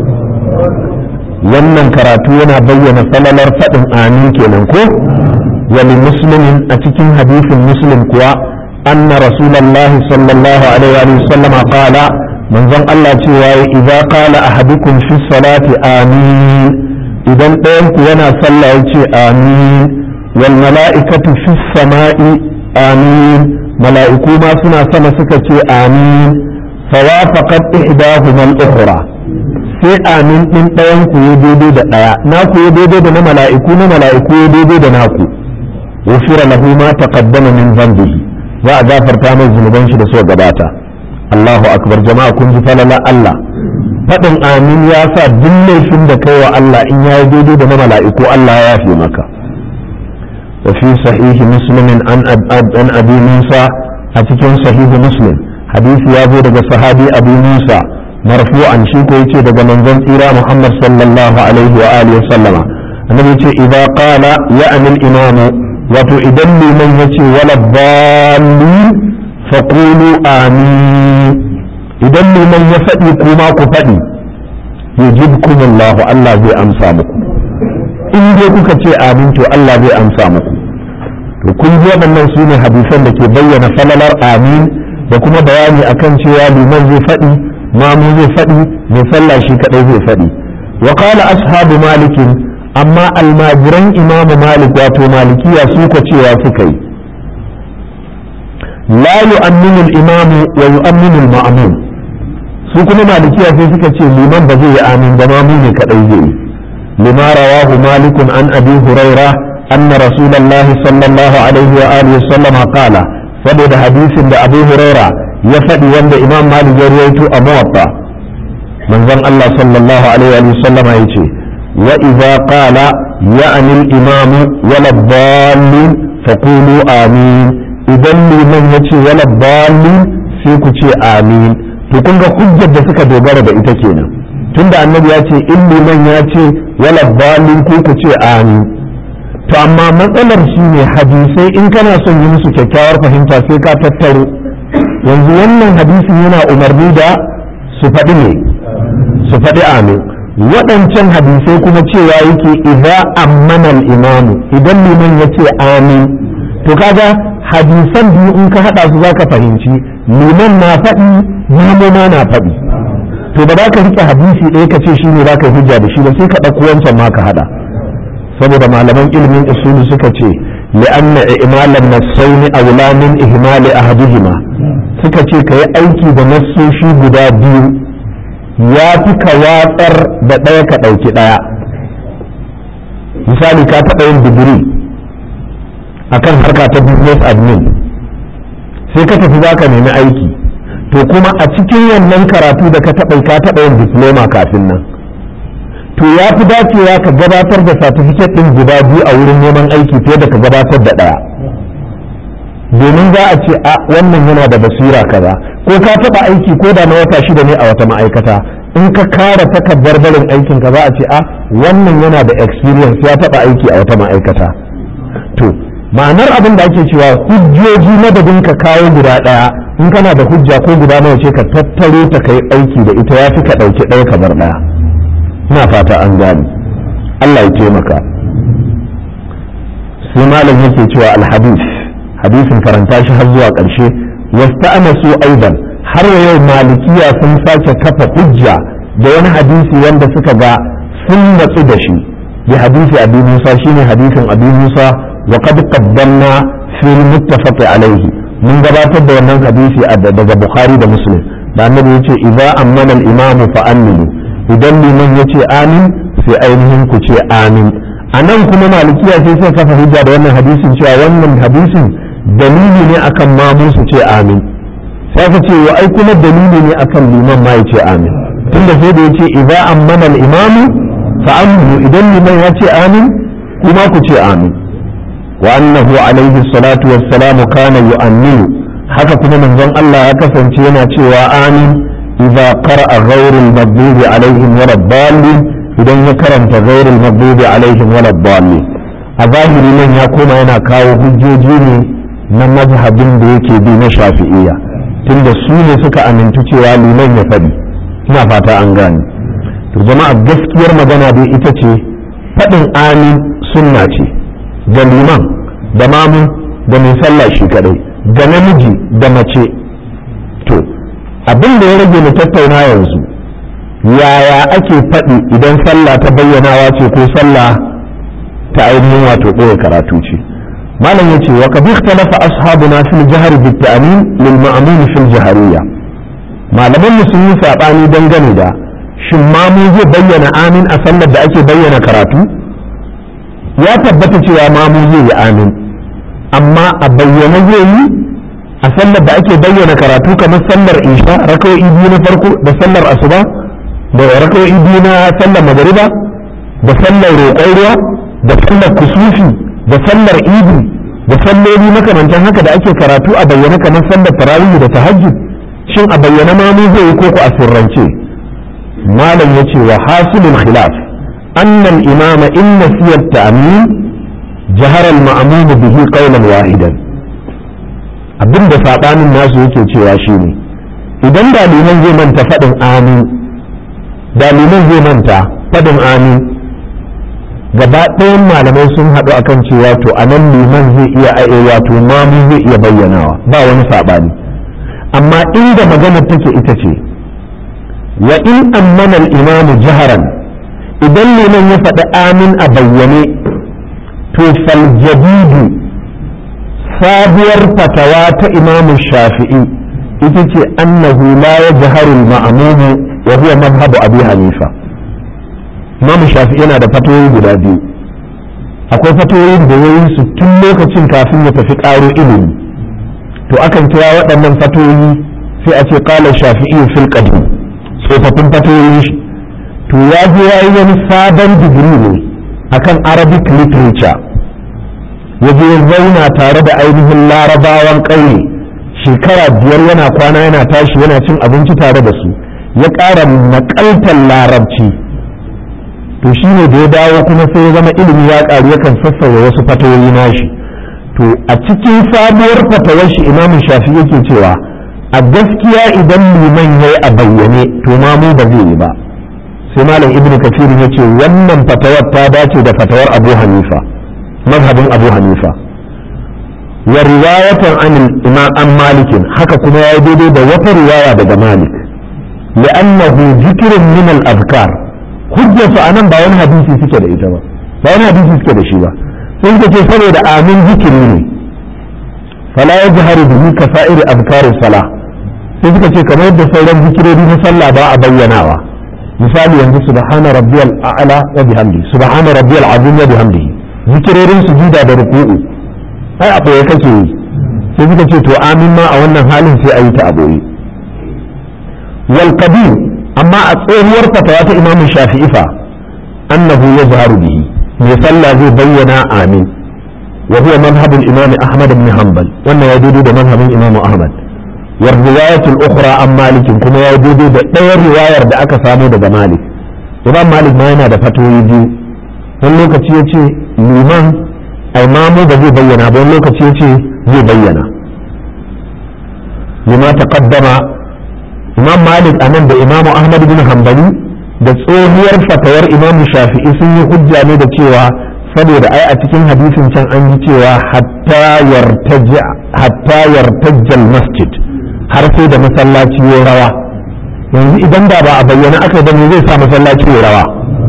Wannan karatu yana bayyana falalar faɗin amin kenan ko? Wani muslimin a cikin hadisin muslim kuwa anna rasulullahi sallallahu alaihi wa sallama qala, manzon Allah cewa idza qala ahadukum fi salati amin, idan ɗayanku yana sallah ya ce amin, wal mala'ikatu fi sama'i amin, mala'iku ma suna sama suka ce amin, fawafaqat ihdahuma al-ukhra, sai amin din ɗayanku ya daidai da ɗaya, naku ya daidai da na mala'iku ya daidai da naku, ghufira lahu ma taqaddama min dhanbihi, za a gafarta mai zunuban shi da suka gabata. Allahu akbar jama'a, kun ji falala Allah. faɗin amin ya sa duk laifin da kai wa Allah in ya yi daidai da na mala'iku Allah ya yafe maka. wa fi sahihi muslimin an abi Musa, a cikin sahihi muslim hadisi ya zo daga sahabi abu Musa marfu'an, shi ko yace daga manzon tsira Muhammad sallallahu alaihi wa alihi sallama, annabi yace idza qala ya'ni al-imam, wato idan liman yace wala dallin faqulu amin, idan liman ya faɗi kuma ku faɗi, yujibkumullahu, Allah zai amsa muku. In dai kuka ce amin to Allah zai amsa muku. To kun ji waɗannan su ne hadisan da ke bayyana falalar amin da kuma bayani akan cewa liman zai faɗi, mamu zai faɗi, mai sallah shi kaɗai zai faɗi. Wa qala ashabu malikin, amma almajiran imamu malik wato malikiya su ko cewa suka yi la yu'minu al-imamu wa yu'minu al-ma'mum, su kuma malikiya sai suka ce liman ba zai yi amin ba, mamu ne kadai zai yi. lima rawahu malikun an abi huraira anna rasulullah sallallahu alaihi wa alihi sallam qala, saboda hadisin da abu huraira ya faɗi wanda imam malik ya rawaito a muwatta, manzon Allah sallallahu alaihi wa sallam ya ce wa idza qala ya'ni al-imamu wala dallin faqulu amin, idan liman yace wala dallin sai ku ce amin. to kun ga hujjar da suka dogara da ita kenan, tunda annabi ya ce in liman ya ce wala dalin ku ce amin. to amma matsalar shi ne hadisai in kana son yi musu kyakkyawar fahimta sai ka tattaro. yanzu wannan hadisin yana umarni da su faɗi ne, su faɗi amin. waɗancan hadisai kuma cewa yake idza ammana al-imamu, idan liman ya ce amin, to kaga hadisan biyu in ka haɗa su zaka fahimci liman na faɗi mamu ma na faɗi. To ba za ka riƙe hadisi ɗaya ka ce shi ne za ka yi hujja da shi ba, sai ka ɗauko wancan ma ka haɗa. saboda malaman ilimin usulu suka ce li'anna i'malan nassaini aula min ihmali ahadihima, suka ce ka yi aiki da nassoshi guda biyu ya fi ka watsar da ɗaya ka ɗauki ɗaya. misali ka taɓa yin digiri akan harka ta business admin, sai ka tafi za ka nemi aiki, to kuma a cikin wannan karatu da ka taɓa yin diploma kafin nan, to ya fi dacewa ka gabatar da certificate ɗin guda biyu a wurin neman aiki fiye da ka gabatar da ɗaya, domin za a ce a wannan yana da basira kaza, ko ka taɓa aiki ko da na wata 6 ne a wata ma'aikata, in ka kara takardar barin aikin ka za a ce a wannan yana da experience ya taɓa aiki a wata ma'aikata. To ma'anar abin da ake cewa hujjoji madadin ka kawo guda ɗaya, in kana da hujja ko guda nawa ce ka tattaro ta kai aiki da ita ya fi ka ɗauki ɗaya ka bar ɗaya. ina fata an gane, Allah ya taimaka. sai malam yake cewa alhadis, hadisin karanta shi har zuwa ƙarshe. wasta'anasu aidan, har yau malikiya sun sake kafa hujja da wani hadisi wanda suka ga sun natsu da shi, bi hadisi abi Musa, shine hadisin abi Musa wa qad qaddamna fil muttafaq alayhi, mun gabatar da wannan hadisi daga Bukhari da Muslim, da annabi yace idza ammana al-imam fa aminu, idan liman yace amin sai ainihin ku ce amin. anan kuma malikiya sai suka kafa hujja da wannan hadisin cewa wannan hadisin dalili ne akan mamu su ce amin, sai ka ce wa ai kuma dalili ne akan liman ma ya ce amin, tunda sai da yace idza ammana al-imam fa aminu, idan liman ya ce amin kuma ku ce amin. wa annahu alayhi salatu wassalam kana yu'minu, haka kuma manzon Allah ya kasance yana cewa amin idza qara'a ghayril maghdubi alaihim waladdallin, idan ya karanta ghayril maghdubi alaihim waladdallin. a zahiri nan ya koma yana kawo hujjoji ne na mazhabin da yake bi na Shafi'iyya, tunda su ne suka amintu cewa liman ya faɗi. ina fata an gane. to jama'a gaskiyar magana dai ita ce faɗin amin sunna ce ga liman da mamu da mai sallah shi kadai, da namiji da mace. to abin da ya rage mu tattauna yanzu, yaya ake faɗi idan sallah ta bayyanawa ce ko sallah ta ainihin wato ɓoye karatu ce. malam yace wa qad ikhtalafa ashabuna fil jahri bit ta'min lil ma'mum fil jahriyya, malaman mu sun yi sabani dangane da shin mamu zai bayyana amin a sallar da ake bayyana karatu. ya tabbata cewa mamu zai yi amin, amma a bayyana zai yi a sallar da ake bayyana karatu kamar sallar isha raka'o'i biyu na farko da sallar asuba da raka'o'i biyu na sallar magariba da sallar roƙon ruwa da sallar kusufi da sallar idi da salloli makamantan haka da ake karatu a bayyana kamar sallar tarawih da tahajjud. shin a bayyana mamu zai yi koko a sirrance? malam yace wa hasilul khilaf anna al-imama in nasiya at-ta'min jahara al-ma'mum bihi qawlan wahidan. abinda sabanin nasu yake cewa shine idan da liman zai manta fadin amin, da liman zai manta fadin amin, gaba ɗayan malamai sun haɗu akan cewa to anan liman zai iya wato mamu zai iya bayyanawa, ba wani sabani. amma inda maganar take ita ce wa in ammana al-imam jaharan, idan liman ya faɗi amin a bayyane, to fal jadidu, sabuwar fatawa ta imam shafi'i ita ce annahu la yajharu al-ma'mum wa huwa madhhabu abi hanifa. imam shafi'i yana da fatoyi guda biyu, akwai fatoyin da yayin su tun lokacin kafin ya tafi ƙaro ilimi, to akan kira waɗannan fatoyi sai a ce qala shafi'i fil qadim, tsofaffin fatoyin shi. to ya je ya yi wani sabon digiri ne akan Arabic literature, ya je ya zauna tare da ainihin larabawan ƙauye shekara 5 yana kwana yana tashi yana cin abinci tare da su, ya ƙara naƙaltar larabci. to shi ne da ya dawo kuma sai ya zama ilimi ya ƙaru, yakan sassauya wasu fatawoyi nashi. to a cikin sabuwar fatawar shi imamu shafi yake cewa a gaskiya idan liman yayi a bayyane to mamu ba zai yi ba. sai malam ibnu kathir ya ce wannan fatawar ta dace da fatawar abu hanifa, mazhabin abu hanifa. wa riwayatan an imam an malikin haka kuma ya daidai da wata riwaya daga malik li'annahu zikrun min al-azkar hujjatu anan ba wani hadisi suke da ita ba wani hadisi suke da shi ba sai suka ce saboda amin zikiri ne fala yajharu bihi ka sa'iri azkar salah sai suka ce kamar yadda sauran zikirori na sallah ba a bayyanawa misali yanzu subhana rabbiyal a'la wa bihamdi subhana rabbiyal azim wa bihamdihi zikirorin sujuda da ruku'u ai a boye kake yi sai suka ce to amin ma a wannan halin sai a yi ta a boye wal qadim amma a tsohuwar fatawa ta imam shafi'i fa annahu yazharu bihi mai sallah zai bayyana amin wa huwa madhhab al-imam ahmad ibn hanbal wannan ya daidai da madhhabin imam ahmad war riwayat al-ukhra an malik kuma ya daidai da ɗayar riwayar da aka samu daga malik imam malik ma yana da fatoyi biyu wani lokaci yace liman ai mamu ba zai bayyana ba wani lokaci yace zai bayyana lima taqaddama imam malik anan da imam ahmad ibn hanbali da tsohuwar fatawar imam shafi'i sun yi hujja ne da cewa saboda ai a cikin hadisin can an yi cewa hatta yartajjal masjid har sai da masallaci ya rawa yanzu idan da ba a bayyana aka da me zai sa masallaci ya rawa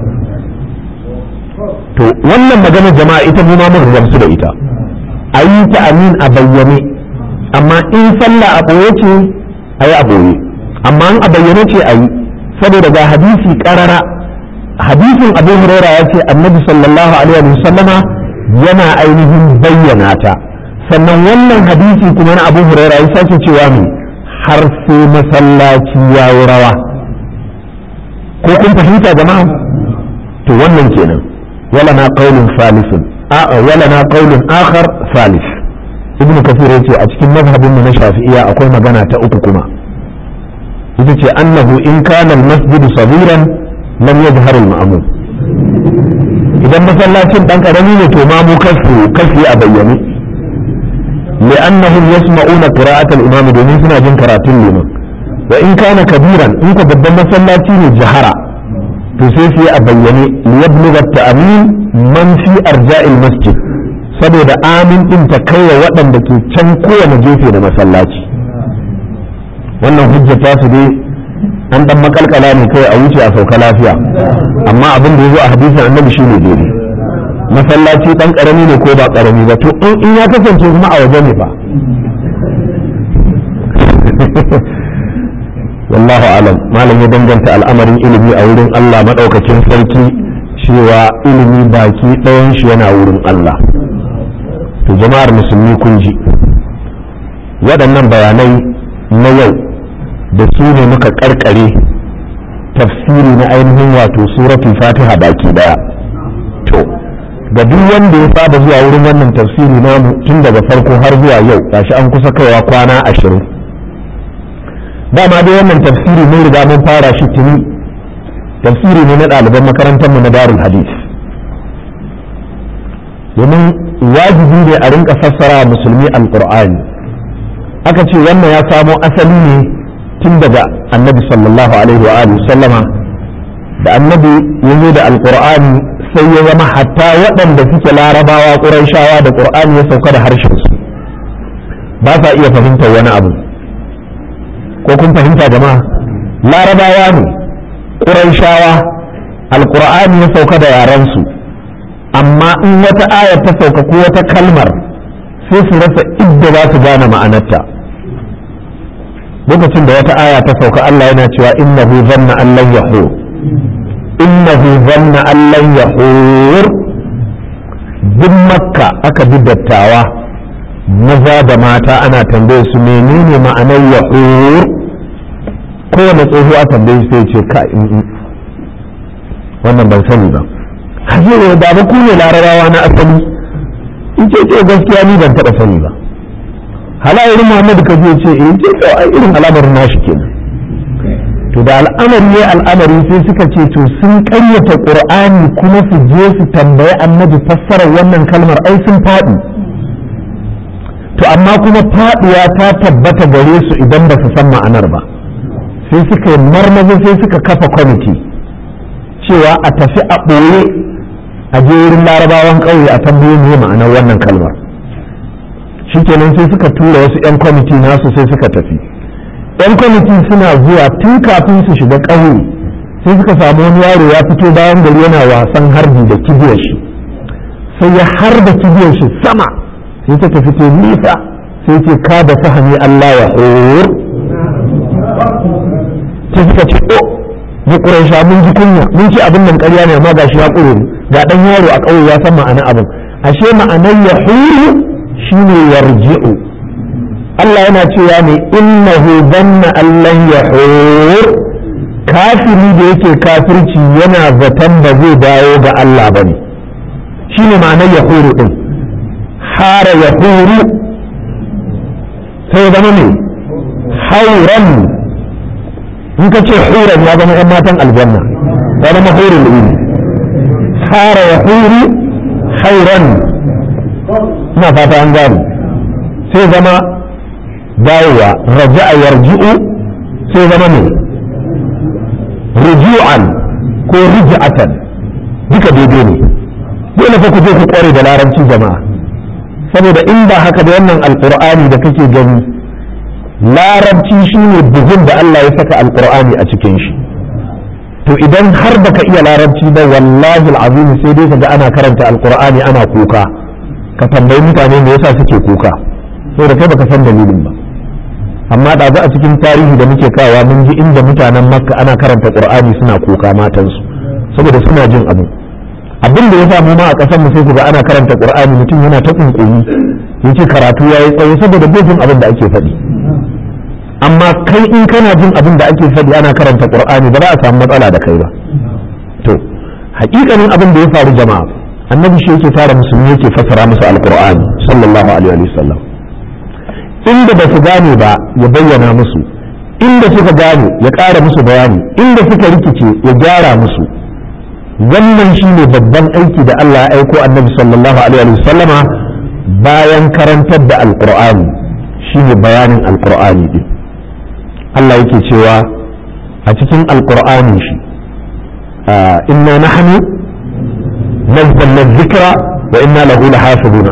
to wannan magana jama'a ita mu ma mun gamsu da ita ayi ta amin a bayyane amma in sallah a boye ce ayi a boye amma in a bayyane ce ayi saboda ga hadisi karara hadisin abu huraira ya ce annabi sallallahu alaihi wa sallama yana ainihin bayyana ta sannan wannan hadisi kuma na abu huraira ya sake cewa mu har sai masallaci ya yi rawa ko kun fahimta jama'a to wannan kenan wala na qaulun salisun wala na qaulun akhar salis ibnu kathir yace a cikin mazhabin mu na shafi'iyya akwai magana ta uku kuma ita ce annahu in kana al-masjidu sagiran lam yadhhar al-ma'mum idan masallacin dan karami ne to mamu kasu a bayyane li'annahum yasma'una qira'at al-imam domin suna jin karatun liman wa in kana kabiran in ka babban masallaci ne jahara to sai a bayyane liyablugha at-ta'min man fi arja'il masjid saboda amin din ta kai wa waɗanda ke can kowane gefe da masallaci wannan hujja ta su dai an dan makalkala ne kai a wuce a sauka lafiya amma abin da yazo a hadisin annabi shine daidai masallaci dan karami ne ko ba karami ba to in ya kasance kuma a waje ne fa wallahu alam malam ya danganta al'amarin ilimi a wurin Allah madaukakin sarki cewa ilimi baki ɗayan shi yana wurin Allah to jama'ar musulmi kun ji waɗannan bayanai na yau da su ne muka karkare tafsiri na ainihin wato suratul fatiha baki daya to ga duk wanda ya saba zuwa wurin wannan tafsiri namu tun daga farko har zuwa yau gashi an kusa kaiwa kwana 20 dama dai wannan tafsiri mun riga mun fara shi tuni tafsiri ne na ɗaliban makarantar mu na Darul Hadith domin wajibi ne a rinka fassara musulmi alqur'ani aka ce wannan ya samo asali ne tun daga annabi sallallahu alaihi wa alihi sallama da annabi ya zo da alqur'ani sai ya zama hatta waɗanda suke larabawa quraishawa da qur'ani ya sauka da harshen su ba sa iya fahimtar wani abu ko kun fahimta jama'a larabawa ne quraishawa alqur'ani ya sauka da yaran su amma in wata ayar ta sauka ko wata kalmar sai su rasa idda za su gane ma'anarta lokacin da wata aya ta sauka Allah yana cewa innahu zanna an lan yahur innahu zanna an lan yahur duk makka aka bi dattawa maza da mata ana tambaye su menene ma'anar yahur kowane tsoho a tambaye sai ce ka wannan ban sani ba hajjiyar da ba ku ne larabawa na asali in ce gaskiya ni ban taɓa sani ba halayen Muhammad ka je ce ce ai irin al'amarin nashi kenan to da al'amari sai suka ce to sun ƙaryata Qur'ani kuma su je su tambayi annabi fassarar wannan kalmar ai sun faɗi to amma kuma faɗuwa ta tabbata gare su idan ba su san ma'anar ba sai suka yi marmaza sai suka kafa kwamiti cewa a tafi a ɓoye a je wurin larabawan ƙauye a tambaye me ma'anar wannan kalmar shikenan sai suka tura wasu 'yan kwamiti nasu sai suka tafi. 'yan kwamiti suna zuwa tun kafin su shiga ƙauye sai suka samu wani yaro ya fito bayan gari yana wasan harbi da kibiyar shi, sai ya harba kibiyar shi sama sai ta fito nisa sai ce ka da fahimi Allah ya hor. sai suka ce o mu Quraysha mun ji kunya mun ci abin nan ƙarya ne amma gashi ya ƙure ga dan yaro a ƙauye ya san ma'ana abin, ashe ma'anar ya huru shine yarji'u. Allah yana cewa ne innahu dhanna allan yahur, kafiri da yake kafirci yana zaton ba zai dawo ga Allah bane, shine ma'anar yahuru din. hara yahuru sai zama ne hauran, in ka ce huran ya zama 'yan matan aljanna ya zama hurul ilmi. hara yahuru hauran, ina fata an gane, sai zama dawowa. raja'a yarji'u sai zama ne ruju'an ko rija'atan, duka daidai ne. dole fa ku je ku kware da larabci jama'a, saboda in ba haka da wannan alqur'ani da kake gani, larabci shine bugun da Allah ya saka alqur'ani a cikin shi. to idan har baka iya larabci ba wallahi alazim sai dai kaga ana karanta alqur'ani ana kuka, ka tambayi mutane me yasa suke kuka, saboda kai baka san dalilin ba. amma da a cikin tarihi da muke kawa mun ji inda mutanen makka ana karanta qur'ani suna kuka matansu saboda suna jin abin da ya samu ma a kasan mu sai kuga ana karanta qur'ani mutum yana ta kunkuni yace karatu yayi tsaye saboda bai jin abin da ake faɗi. amma kai in kana jin abin da ake faɗi ana karanta qur'ani ba za a samu matsala da kai ba. to hakikanin abin da ya faru jama'a, annabi shi yake fara musulmi yake fassara musu alqur'ani sallallahu alaihi wasallam. inda ba su gane ba ya bayyana musu, inda suka gane ya ƙara musu bayani, inda suka rikice ya gyara musu. wannan shine babban aiki da Allah ya aiko annabi sallallahu alaihi wasallama bayan karantar da alqur'ani, shine bayanin alqur'ani din. Allah yake cewa a cikin alqur'ani shi inna nahnu nazzalna dhikra wa inna lahu lahafizun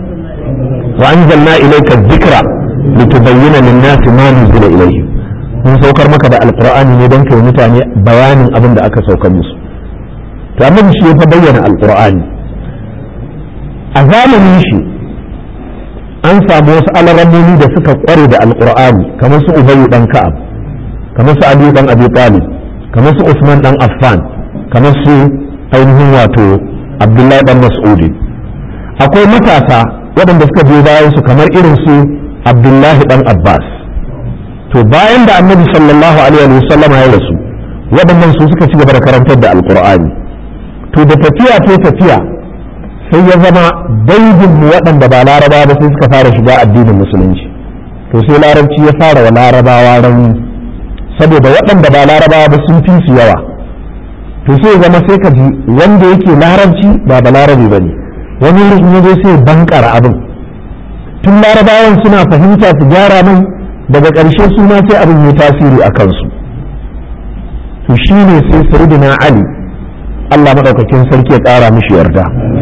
wa anzalna ilayka dhikra litubayyana lin-nasi ma nuzila ilayhim. mun saukar maka da alqur'ani ne don kai mutane bayanin abin da aka saukar musu. to annabi shi ya bayyana alqur'ani. a zamanin shi an samu wasu alarammomi da suka kware da alqur'ani kamar su Ubayy dan Ka'ab, kamar su Ali dan Abi Talib, kamar su Usman dan Affan, kamar su ainihin wato Abdullahi dan Mas'ud. akwai matasa waɗanda suka je bayan su kamar irin su Abdullahi dan Abbas. to bayan da annabi sallallahu alaihi wasallam ya rasu, waɗannan su suka ci gaba da karantar da alqur'ani. to da tafiya sai ya zama dangin mu waɗanda ba larabawa ba sai suka fara shiga addinin musulunci. to sai larabci ya fara wa larabawa rauni saboda waɗanda ba larabawa ba sun fi su yawa. to sai ya zama sai ka ji wanda yake larabci ba da larabi ba ne, wani in ya zo sai bankara abin. tun larabawan suna fahimta su gyara mai, daga ƙarshe su ma sai abin ya tasiri a kansu. to shine sai sayyidina Ali Allah madaukakin sarki ya ƙara mishi yarda,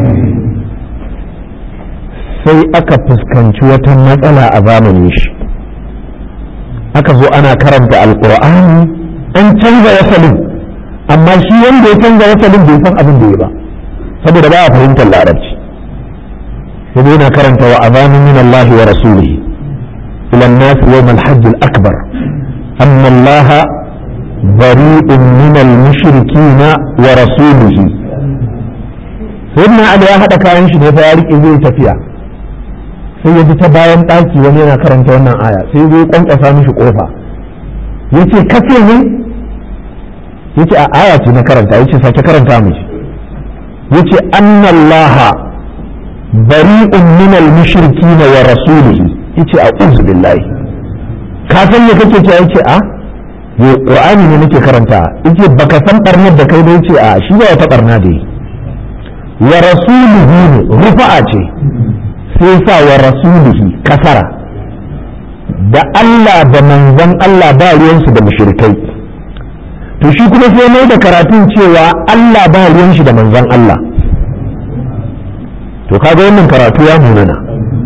sai aka fuskanci wata matsala a zamanin shi. aka zo ana karanta alqur'ani an canza wasalin, amma shi wanda ya canza wasalin bai san abin da ya ba saboda ba a fahimtar larabci. sai yana karanta wa azanu min Allah wa rasulihi ila an-nas yawm al-hajj al-akbar anna Allah bari'un min al-mushrikeen wa rasulihi. sayyidina Ali ya hada kayan shi ne fa ya rike zai tafiya, sai ya ji ta bayan ɗaki wani yana karanta wannan aya, sai zai kwankwasa mishi kofa yace kace ne, yace a aya ce na karanta, yace sake karanta mishi, yace anna Allah bari'un min al-mushrikeen wa rasulihi, yace a'udhu billahi. ka san me kake cewa? yace a yo qur'ani ne nake karanta. yace baka san barnar da kai ba? yace a shi ba wata barna da yi. wa rasulihi ne rufa'a ce sai sa wa rasulihi kasara, da Allah da manzon Allah ba ruwansu da mushrikai. to shi kuma sai mai da karatun cewa Allah ba ruwan shi da manzon Allah. to kaga wannan karatu ya munana.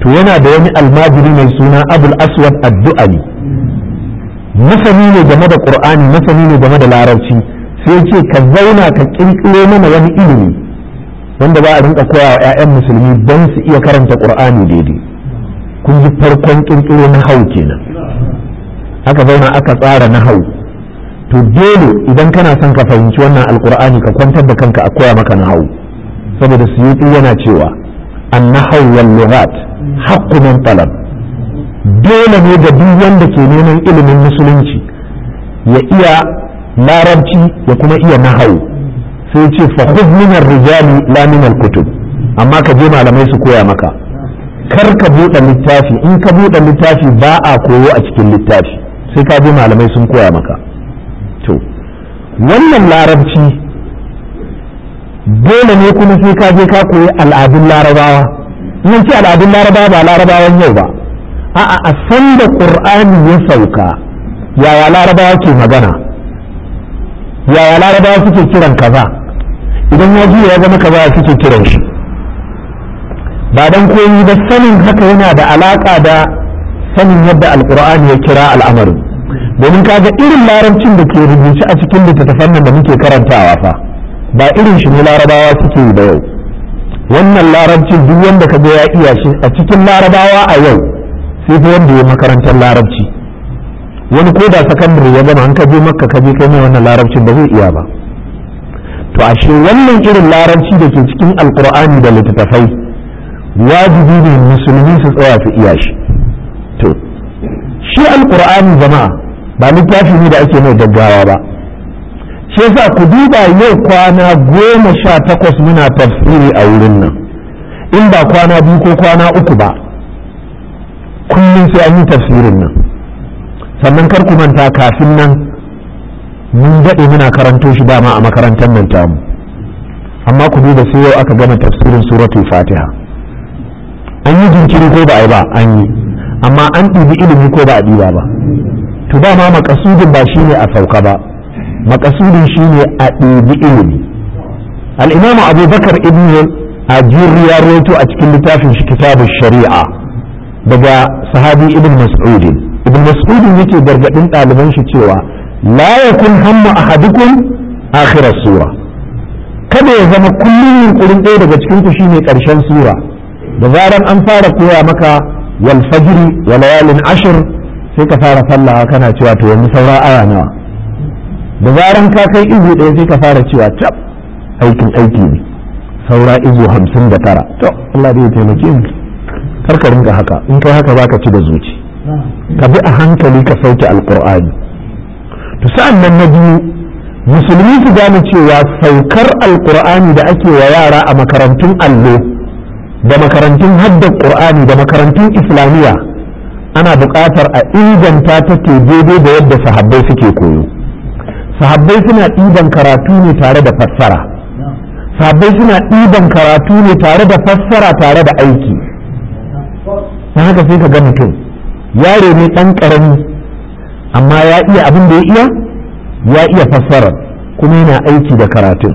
to yana da wani almajiri mai suna abul aswad ad-du'ali, masani ne game da qur'ani, masani ne game da larabci, sai ce ka zauna ka kirkiro mana wani ilimi wanda ba a rinka koya wa 'ya'yan musulmi don su iya karanta qur'ani daidai. kun ji farkon kirkiro na hau kenan. aka zauna aka tsara na hau. to dole idan kana son ka fahimci wannan alqur'ani ka kwantar da kanka a koya maka na hau, saboda suyuti yana cewa an-nahwu wal lughat haqqu man talab. dole ne ga duk wanda ke neman ilimin musulunci ya iya larabci ya kuma iya nahawu. sai ce fa khudh min ar-rijali la min al-kutub, amma ka je malamai su koya maka. kar ka buɗe littafi, in ka buɗe littafi ba a koyo a cikin littafi, sai ka je malamai sun koya maka. to wannan larabci dole ne kuma sai ka je ka koyi al'adun larabawa. in ce al'adun larabawa ba larabawan yau ba, a'a a san da qur'ani ya sauka yaya larabawa ke magana, yaya larabawa suke kiran kaza, idan ya ji ya zama kaza suke kiran shi. ba dan koyi ba, sanin haka yana da alaka da sanin yadda alqur'ani ya kira al'amarin. domin kaga irin larabcin da ke rubuce a cikin littattafan nan da muke karantawa fa ba irin shi ne larabawa suke yi da yau. wannan larabcin duk wanda kaga ya iya shi a cikin larabawa a yau sai fa wanda ya makarantar larabci. wani ko da sakandare ya gama an ka je makka ka je kai mai wannan larabcin ba zai iya ba. to ashe wannan irin larabci da ke cikin alqur'ani da littattafai wajibi ne musulmi su tsaya su iya shi. to shi alqur'ani jama'a ba littafi ne da ake mai gaggawa ba. shi yasa ku duba yau kwana 18 muna tafsiri a wurin nan, in ba kwana 2 ko kwana 3 ba kullum sai an yi tafsirin nan. sannan kar ku manta kafin nan mun daɗe muna karanto shi dama a makarantar nan tamu, amma ku duba sai yau aka gama tafsirin suratul fatiha. an yi jinkiri ko ba a yi ba? an yi. amma an ɗibi ilimi ko ba a ɗiba ba? to dama makasudin ba shine a sauka ba, makasudin shine a ɗibi ilimi. al-imam abubakar ibn ajurri ya rawaito a cikin littafin shi kitabun shari'a daga sahabi ibn mas'ud. ibn mas'ud yake gargadin ɗaliban shi cewa la yakun hammu ahadukum akhir sura, kada ya zama kullum yunkurin ɗaya daga cikin ku shine ƙarshen sura. da zaran an fara koya maka wal fajri wa layalin ashr sai ka fara sallawa kana cewa to yanzu saura aya nawa. da zaran ka kai izu ɗaya sai ka fara cewa tab aiki ne, saura izu 59. to Allah zai taimake mu. kar ka rinka haka, in kai haka zaka ci da zuci. ka bi a hankali ka sauke alqur'ani. to sa'an nan na biyu, musulmi su gane cewa saukar alqur'ani da ake wa yara a makarantun allo da makarantun haddar qur'ani da makarantun islamiyya ana buƙatar a inganta ta ke daidai da yadda sahabbai suke koyo. sahabbai suna ɗiban karatu ne tare da fassara, sahabbai suna ɗiban karatu ne tare da fassara tare da aiki. don haka sai ka ga mutum yaro ne ɗan ƙarami amma ya iya abin da ya iya fassara kuma yana aiki da karatun.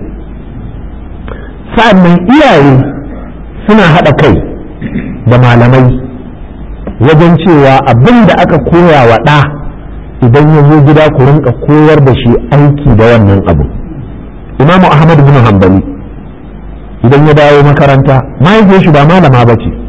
sa'annan iyaye suna haɗa kai da malamai wajen cewa abin da aka koya wa ɗa idan ya zo gida ku rinka koyar da shi aiki da wannan abu. imamu ahmad bin hanbali idan ya dawo makaranta mahaifiyar shi ba malama ba ce,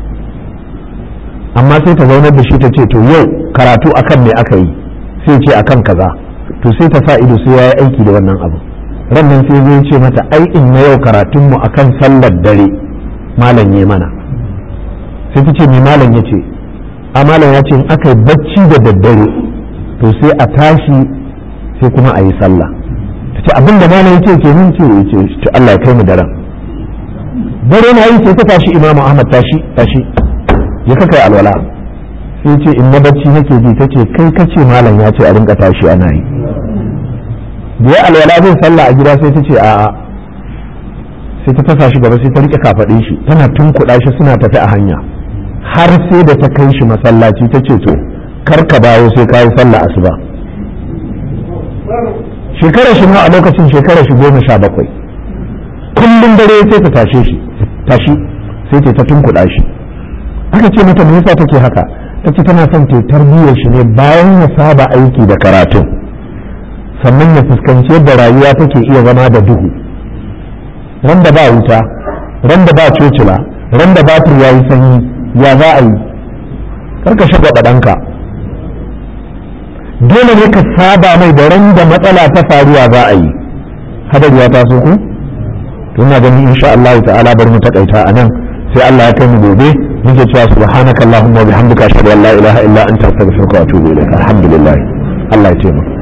amma sai ta zaunar da shi ta ce to yau karatu akan me aka yi, sai ce akan kaza. to sai ta sa ido sai ya yi aiki da wannan abu. rannan sai zai ce mata ai in na yau karatunmu akan sallar dare malam ya mana. sai ta ce me malam ya ce? a malam ya ce in aka yi bacci da daddare to sai a tashi sai kuma a yi sallah. ta ce abinda malam ya ce ke min ce to Allah ya kai mu daren. dare na yi sai ta tashi imamu ahmad tashi ya kai alwala. sai ce in na bacci nake ji ta ce kai kace malam ya ce a rinka tashi ana yi. da ya alwala zai sallah a gida sai ta ce a'a, sai ta tasa shi gaba sai ta rike kafaɗin shi tana tunkuɗa shi suna tafi a hanya har sai da ta kai shi masallaci ta ce to kar ka dawo sai ka yi sallah asuba. shekarar shi ma a lokacin shekarar shi 17. kullum dare sai ta tashe shi tashi sai ta tunkuɗa shi aka ce mata me yasa take haka, ta ce tana son ta tarbiyyar shi ne bayan ya saba aiki da karatun sannan ya fuskanci yadda rayuwa take iya zama da duhu, ran da ba wuta, ran da ba cocila, ran da batir ya yi sanyi, ya za a yi? karka shagwaba ɗanka, dole ne ka saba mai da ran da matsala ta faruwa za a yi. hadari ya taso ku to ina ganin insha Allah ta'ala bari mu takaita anan, sai Allah ya kai mu gobe muke cewa subhanakallahumma wa bihamdika ashhadu an la ilaha illa anta astaghfiruka wa atubu ilaik. alhamdulillah, Allah ya taimaka.